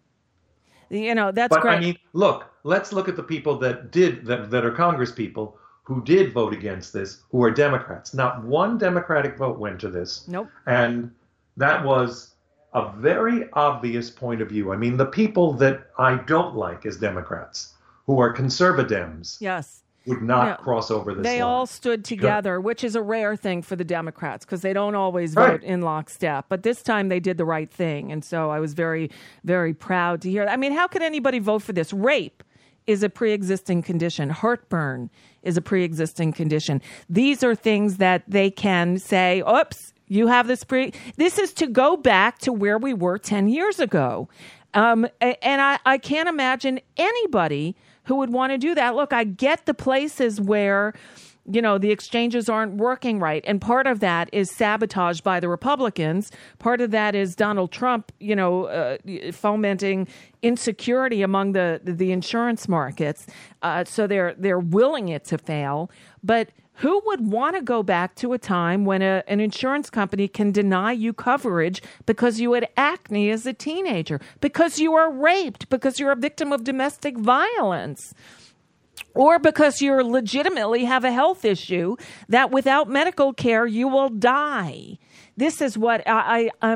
That's but, great. Look, let's look at the people that are Congress people who did vote against this, who are Democrats. Not one Democratic vote went to this. Nope. And that was a very obvious point of view. The people that I don't like as Democrats, who are conservadems, yes, would not cross over this They line. all stood together, which is a rare thing for the Democrats because they don't always vote in lockstep. But this time they did the right thing. And so I was very, very proud to hear that. How could anybody vote for this? Rape is a pre-existing condition. Heartburn is a pre-existing condition. These are things that they can say, oops, you have this This is to go back to where we were 10 years ago. And I can't imagine anybody who would want to do that. Look, I get the places where, the exchanges aren't working right. And part of that is sabotage by the Republicans. Part of that is Donald Trump, fomenting insecurity among the insurance markets. So they're willing it to fail. But who would want to go back to a time when an insurance company can deny you coverage because you had acne as a teenager, because you were raped, because you're a victim of domestic violence, or because you legitimately have a health issue that without medical care you will die? This is what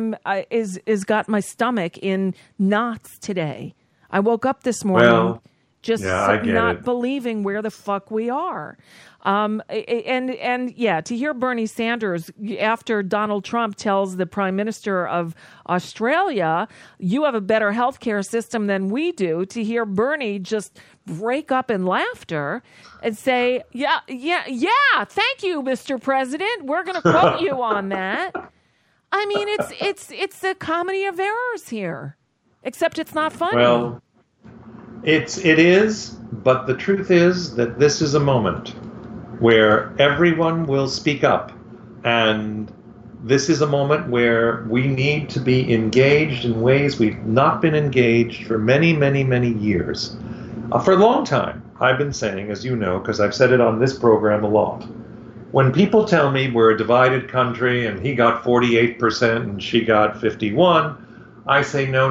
is got my stomach in knots today. I woke up this morning. Well, just not believing where the fuck we are. To hear Bernie Sanders after Donald Trump tells the Prime Minister of Australia, you have a better healthcare system than we do, to hear Bernie just break up in laughter and say, yeah, thank you, Mr. President. We're going to quote you on that. I mean, it's a comedy of errors here, except it's not funny. Well, it is, but the truth is that this is a moment where everyone will speak up, and this is a moment where we need to be engaged in ways we've not been engaged for many, many, many years. For a long time, I've been saying, as you know, because I've said it on this program a lot, when people tell me we're a divided country and he got 48% and she got 51%, I say no.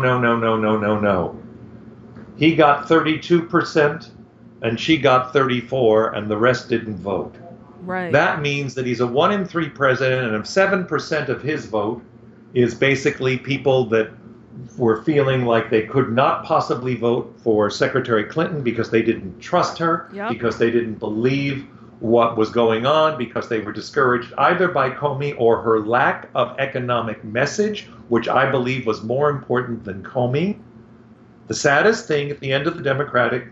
He got 32% and she got 34%, and the rest didn't vote. Right. That means that he's a 1 in 3 president, and if 7% of his vote is basically people that were feeling like they could not possibly vote for Secretary Clinton because they didn't trust her, because they didn't believe what was going on, because they were discouraged either by Comey or her lack of economic message, which I believe was more important than Comey. The saddest thing at the end of the Democratic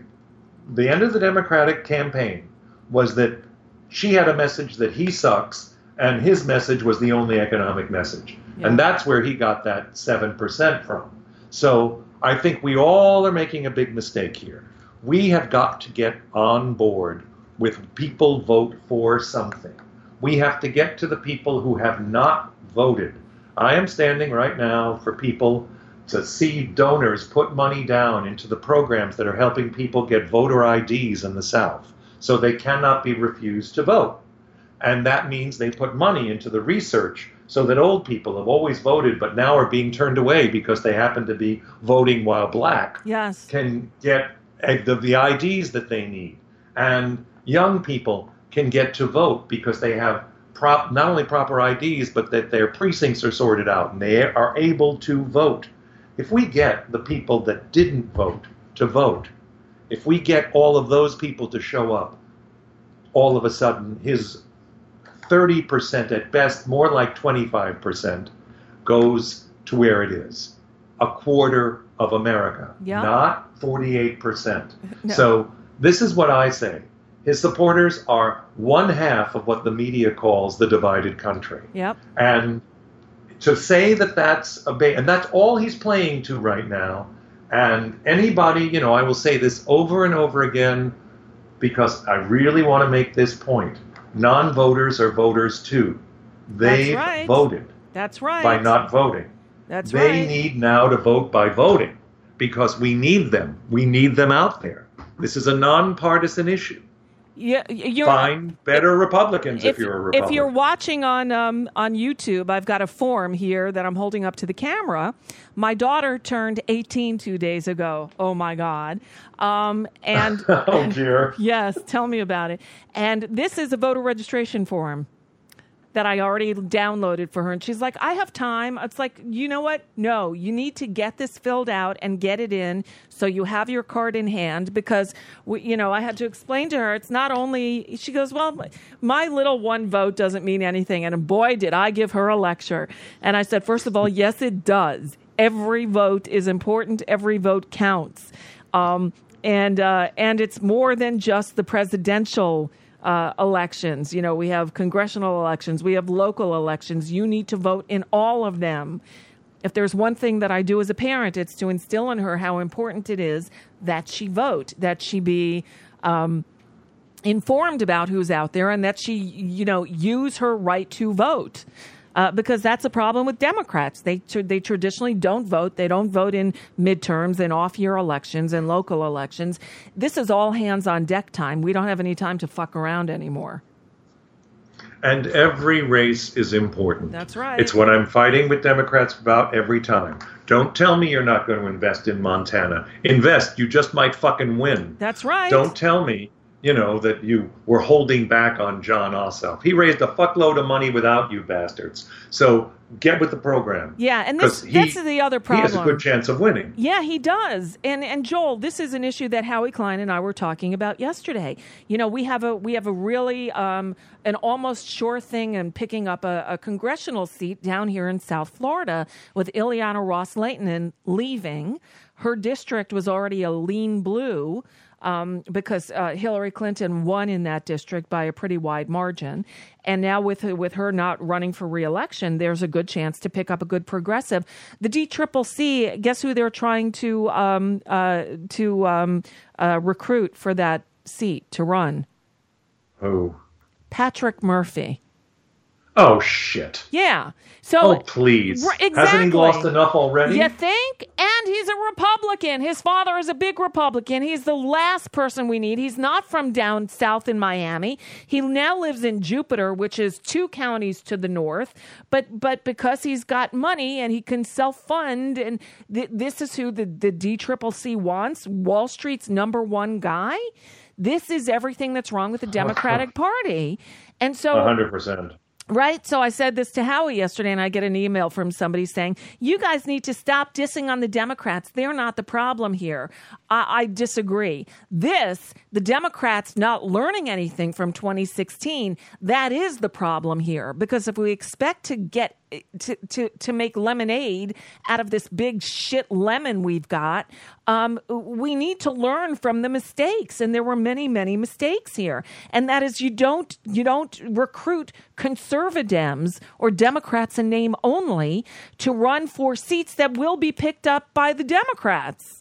campaign was that she had a message that he sucks, and his message was the only economic message. Yeah. And that's where he got that 7% from. So I think we all are making a big mistake here. We have got to get on board with people vote for something. We have to get to the people who have not voted. I am standing right now for people to see donors put money down into the programs that are helping people get voter IDs in the South, so they cannot be refused to vote. And that means they put money into the research so that old people have always voted but now are being turned away because they happen to be voting while black, can get the IDs that they need. And young people can get to vote because they have not only proper IDs, but that their precincts are sorted out and they are able to vote. If we get the people that didn't vote to vote, if we get all of those people to show up, all of a sudden his 30% at best, more like 25%, goes to where it is. A quarter of America, not 48%. No. So this is what I say. His supporters are 1/2 of what the media calls the divided country. Yep. And to say that that's and that's all he's playing to right now. And anybody, I will say this over and over again because I really want to make this point. Non-voters are voters too. They've voted. That's right. By not voting. That's right. They need now to vote by voting because we need them. We need them out there. This is a nonpartisan issue. Yeah, find better Republicans if you're a Republican. If you're watching on YouTube, I've got a form here that I'm holding up to the camera. My daughter turned 18 2 days ago. Oh my God! And oh dear. Yes, tell me about it. And this is a voter registration form that I already downloaded for her. And she's like, I have time. It's like, you know what? No, you need to get this filled out and get it in so you have your card in hand because, I had to explain to her, it's not only, she goes, well, my little one vote doesn't mean anything. And boy, did I give her a lecture. And I said, first of all, yes, it does. Every vote is important. Every vote counts. And it's more than just the presidential elections. We have congressional elections. We have local elections. You need to vote in all of them. If there's one thing that I do as a parent, it's to instill in her how important it is that she vote, that she be informed about who's out there, and that she, use her right to vote. Because that's a problem with Democrats. They traditionally don't vote. They don't vote in midterms and off-year elections and local elections. This is all hands-on-deck time. We don't have any time to fuck around anymore. And every race is important. That's right. It's what I'm fighting with Democrats about every time. Don't tell me you're not going to invest in Montana. Invest. You just might fucking win. That's right. Don't tell me that you were holding back on Jon Ossoff. He raised a fuckload of money without you bastards. So get with the program. Yeah, and this is the other problem. He has a good chance of winning. Yeah, he does. And Joel, this is an issue that Howie Klein and I were talking about yesterday. We have a really an almost sure thing in picking up a congressional seat down here in South Florida with Ileana Ros-Lehtinen leaving. Her district was already a lean blue. Because Hillary Clinton won in that district by a pretty wide margin. And now with her not running for re-election, there's a good chance to pick up a good progressive. The DCCC, guess who they're trying to recruit for that seat to run? Who? Patrick Murphy. Oh, shit. Yeah. So, oh, please. Exactly. Hasn't he lost enough already? You think? And he's a Republican. His father is a big Republican. He's the last person we need. He's not from down south in Miami. He now lives in Jupiter, which is 2 counties to the north. But because he's got money and he can self-fund, and this is who the DCCC wants, Wall Street's #1 guy. This is everything that's wrong with the Democratic Party. And so 100%. Right. So I said this to Howie yesterday, and I get an email from somebody saying, you guys need to stop dissing on the Democrats. They're not the problem here. I disagree. The Democrats not learning anything from 2016, that is the problem here. Because if we expect to get to make lemonade out of this big shit lemon we've got, we need to learn from the mistakes, and there were many, many mistakes here. And that is, you don't recruit conservatives or Democrats in name only to run for seats that will be picked up by the Democrats.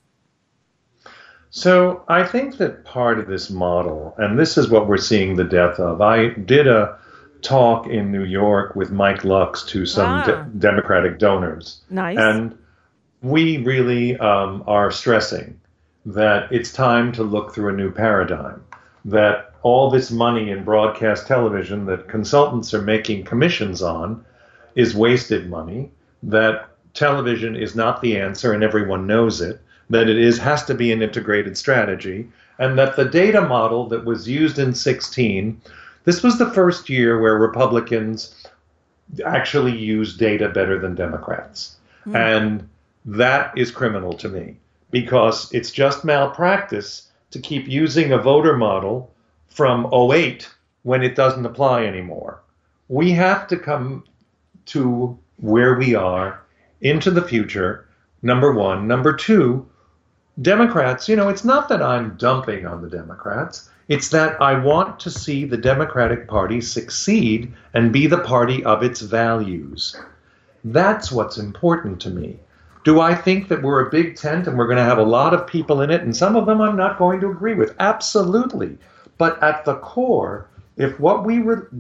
So I think that part of this model, and this is what we're seeing the death of. I did a talk in New York with Mike Lux to some Democratic donors. Nice. And we really are stressing that it's time to look through a new paradigm, that all this money in broadcast television that consultants are making commissions on is wasted money, that television is not the answer and everyone knows it, that it has to be an integrated strategy, and that the data model that was used in 2016, this was the first year where Republicans actually used data better than Democrats. And that is criminal to me, because it's just malpractice to keep using a voter model from 2008 when it doesn't apply anymore. We have to come to where we are into the future, number one. Number two, Democrats, it's not that I'm dumping on the Democrats. It's that I want to see the Democratic Party succeed and be the party of its values. That's what's important to me. Do I think that we're a big tent and we're going to have a lot of people in it, and some of them I'm not going to agree with? Absolutely. But at the core, if what we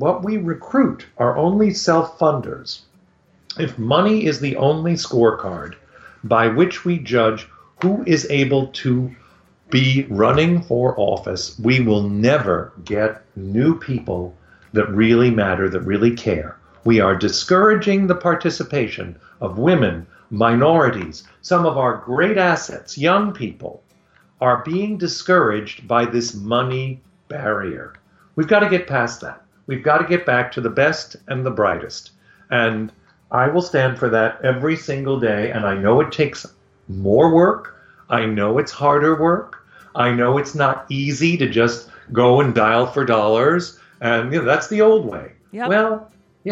recruit are only self-funders, if money is the only scorecard by which we judge who is able to be running for office, we will never get new people that really matter, that really care. We are discouraging the participation of women, minorities, some of our great assets, young people, are being discouraged by this money barrier. We've got to get past that. We've got to get back to the best and the brightest. And I will stand for that every single day. And I know it takes more work. I know it's harder work. I know it's not easy to just go and dial for dollars. And that's the old way. Yep. Well,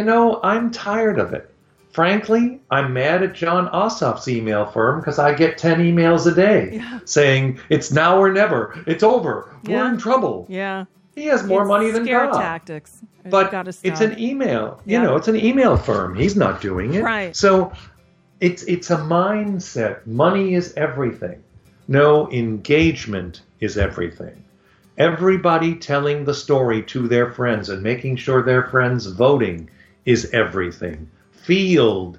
I'm tired of it. Frankly, I'm mad at Jon Ossoff's email firm because I get 10 emails a day saying it's now or never. It's over. We're in trouble. Yeah. He has more money than scare God. Tactics. But it's an email. It's an email firm. He's not doing it. Right. So it's a mindset. Money is everything. No, engagement is everything. Everybody telling the story to their friends and making sure their friends voting is everything. Field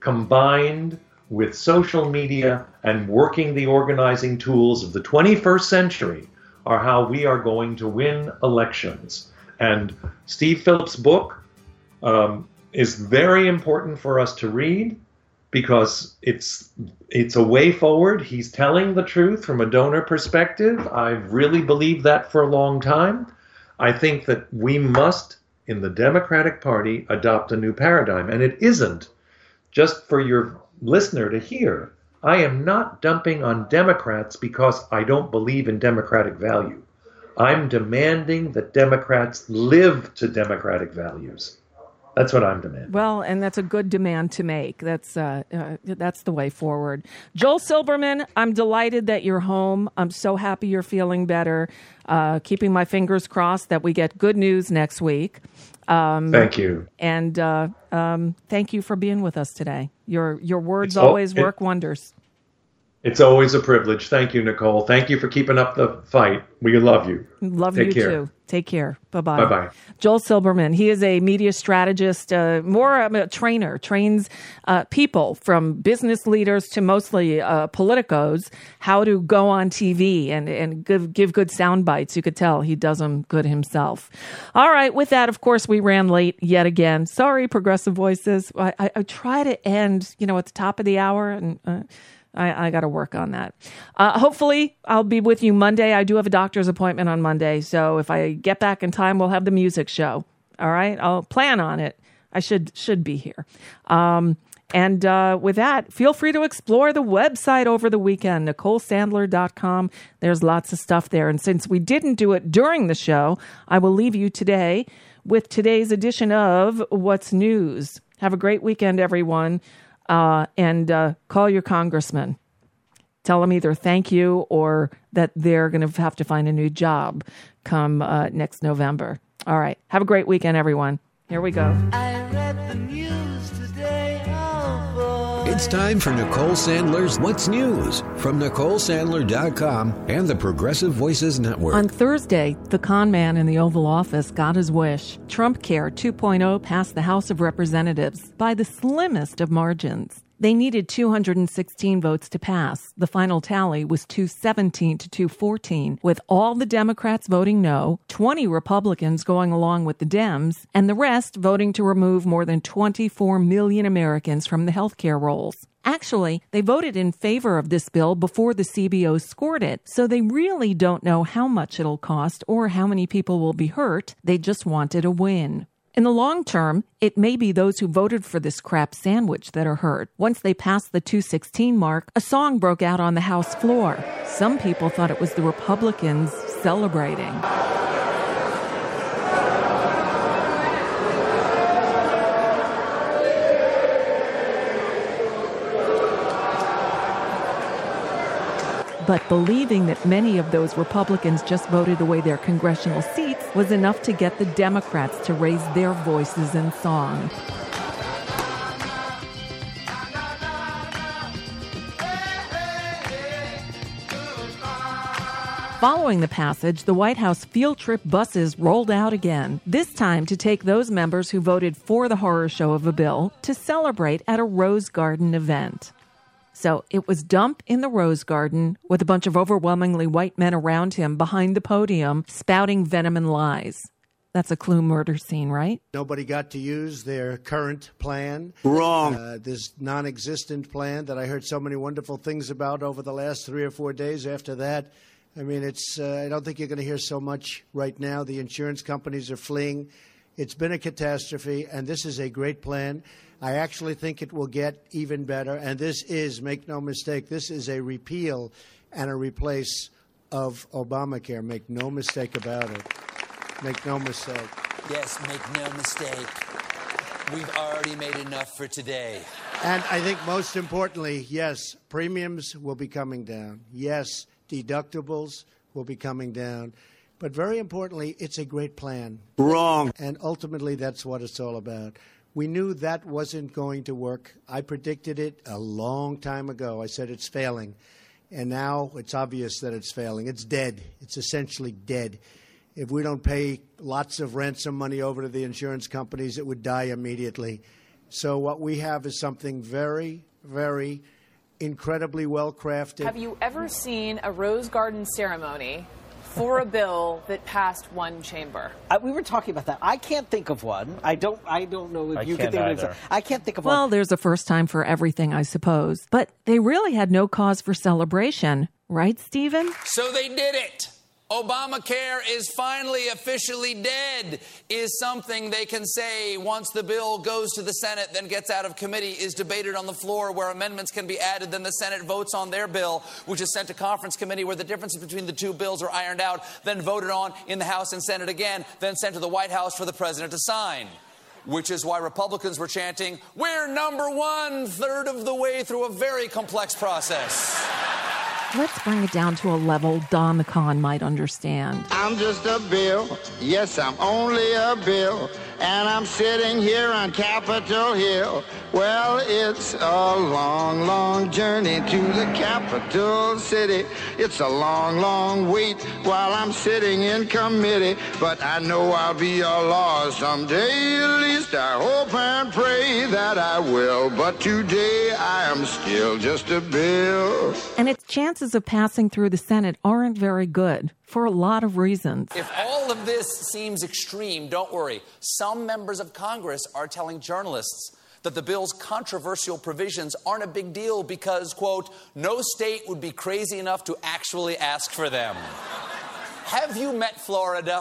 combined with social media and working the organizing tools of the 21st century are how we are going to win elections. And Steve Phillips' book is very important for us to read. because it's a way forward. He's telling the truth from a donor perspective. I've really believed that for a long time. I think that we must, in the Democratic Party, adopt a new paradigm. And it isn't, just for your listener to hear, I am not dumping on Democrats because I don't believe in democratic value. I'm demanding that Democrats live to democratic values. That's what I'm demanding. Well, and that's a good demand to make. That's the way forward. Joel Silberman, I'm delighted that you're home. I'm so happy you're feeling better. Keeping my fingers crossed that we get good news next week. Thank you. And thank you for being with us today. Your words always work wonders. It's always a privilege. Thank you, Nicole. Thank you for keeping up the fight. We love you. Take care. Too. Take care. Bye-bye. Bye-bye. Joel Silberman, he is a media strategist, more a trainer, trains people from business leaders to mostly politicos how to go on TV and give good sound bites. You could tell he does them good himself. All right. With that, of course, we ran late yet again. Sorry, Progressive Voices. I try to end, at the top of the hour, and I got to work on that. Hopefully, I'll be with you Monday. I do have a doctor's appointment on Monday, so if I get back in time, we'll have the music show. All right? I'll plan on it. I should be here. And with that, feel free to explore the website over the weekend, NicoleSandler.com. There's lots of stuff there. And since we didn't do it during the show, I will leave you today with today's edition of What's News. Have a great weekend, everyone. And call your congressman. Tell them either thank you or that they're going to have to find a new job come next November. All right. Have a great weekend, everyone. Here we go. I read the news today. Oh, boy. It's time for Nicole Sandler's What's News from NicoleSandler.com and the Progressive Voices Network. On Thursday, the con man in the Oval Office got his wish. Trump Care 2.0 passed the House of Representatives by the slimmest of margins. They needed 216 votes to pass. The final tally was 217 to 214, with all the Democrats voting no, 20 Republicans going along with the Dems, and the rest voting to remove more than 24 million Americans from the health care rolls. Actually, they voted in favor of this bill before the CBO scored it, so they really don't know how much it'll cost or how many people will be hurt. They just wanted a win. In the long term, it may be those who voted for this crap sandwich that are hurt. Once they passed the 216 mark, a song broke out on the House floor. Some people thought it was the Republicans celebrating. But believing that many of those Republicans just voted away their congressional seats was enough to get the Democrats to raise their voices in song. Following the passage, the White House field trip buses rolled out again, this time to take those members who voted for the horror show of a bill to celebrate at a Rose Garden event. So it was Dump in the Rose Garden with a bunch of overwhelmingly white men around him behind the podium spouting venom and lies. That's a Clue murder scene, right? Nobody got to use their current plan. Wrong. This non-existent plan that I heard so many wonderful things about over the last 3 or 4 days after that. I mean, I don't think you're going to hear so much right now. The insurance companies are fleeing. It's been a catastrophe, and this is a great plan. I actually think it will get even better. And this is, make no mistake, this is a repeal and a replace of Obamacare. Make no mistake about it. Make no mistake. Yes, make no mistake. We've already made enough for today. And I think most importantly, yes, premiums will be coming down. Yes, deductibles will be coming down. But very importantly, it's a great plan. Wrong. And ultimately, that's what it's all about. We knew that wasn't going to work. I predicted it a long time ago. I said it's failing. And now it's obvious that it's failing. It's dead. It's essentially dead. If we don't pay lots of ransom money over to the insurance companies, it would die immediately. So what we have is something very, very incredibly well-crafted. Have you ever seen a Rose Garden ceremony for a bill that passed one chamber? We were talking about that. I can't think of one. I don't know if you can think of one. I can't think of one. Well, there's a first time for everything, I suppose. But they really had no cause for celebration. Right, Stephen? So they did it. Obamacare is finally officially dead, is something they can say once the bill goes to the Senate, then gets out of committee, is debated on the floor where amendments can be added, then the Senate votes on their bill, which is sent to conference committee where the differences between the two bills are ironed out, then voted on in the House and Senate again, then sent to the White House for the president to sign. Which is why Republicans were chanting, "We're number one," third of the way through a very complex process. Let's bring it down to a level Don the Con might understand. I'm just a bill. Yes, I'm only a bill. And I'm sitting here on Capitol Hill. Well, it's a long, long journey to the capital city. It's a long, long wait while I'm sitting in committee. But I know I'll be a law someday. At least I hope and pray that I will. But today I am still just a bill. And its chances of passing through the Senate aren't very good. For a lot of reasons. If all of this seems extreme, don't worry. Some members of Congress are telling journalists that the bill's controversial provisions aren't a big deal because, quote, no state would be crazy enough to actually ask for them. Have you met Florida?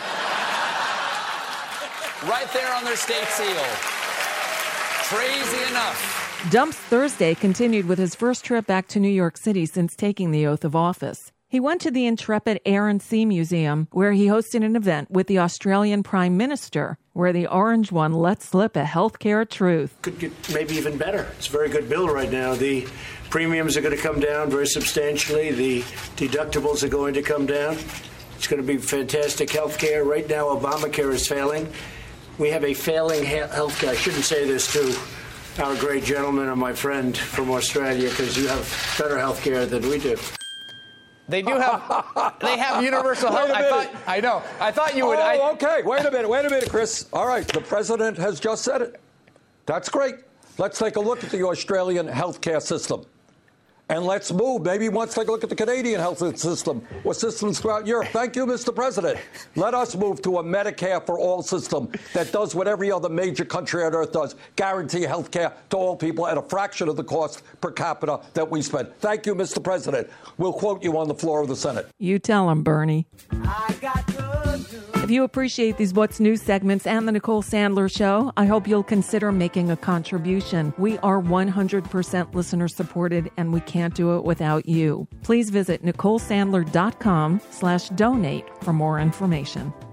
Right there on their state seal. Crazy enough. Dumps Thursday continued with his first trip back to New York City since taking the oath of office. He went to the intrepid Air and Sea Museum, where he hosted an event with the Australian Prime Minister, where the Orange one let slip a healthcare truth. Could get maybe even better. It's a very good bill right now. The premiums are going to come down very substantially. The deductibles are going to come down. It's going to be fantastic health care. Right now, Obamacare is failing. We have a failing health care. I shouldn't say this to our great gentleman and my friend from Australia, because you have better health care than we do. They do have. They have universal health. I thought you would. Okay. Wait a minute, Chris. All right. The president has just said it. That's great. Let's take a look at the Australian healthcare system. And let's move. Maybe let's take a look at the Canadian health system or systems throughout Europe. Thank you, Mr. President. Let us move to a Medicare for all system that does what every other major country on earth does, guarantee health care to all people at a fraction of the cost per capita that we spend. Thank you, Mr. President. We'll quote you on the floor of the Senate. You tell him, Bernie. If you appreciate these What's New segments and the Nicole Sandler Show, I hope you'll consider making a contribution. We are 100% listener supported, and we can't do it without you. Please visit NicoleSandler.com/donate for more information.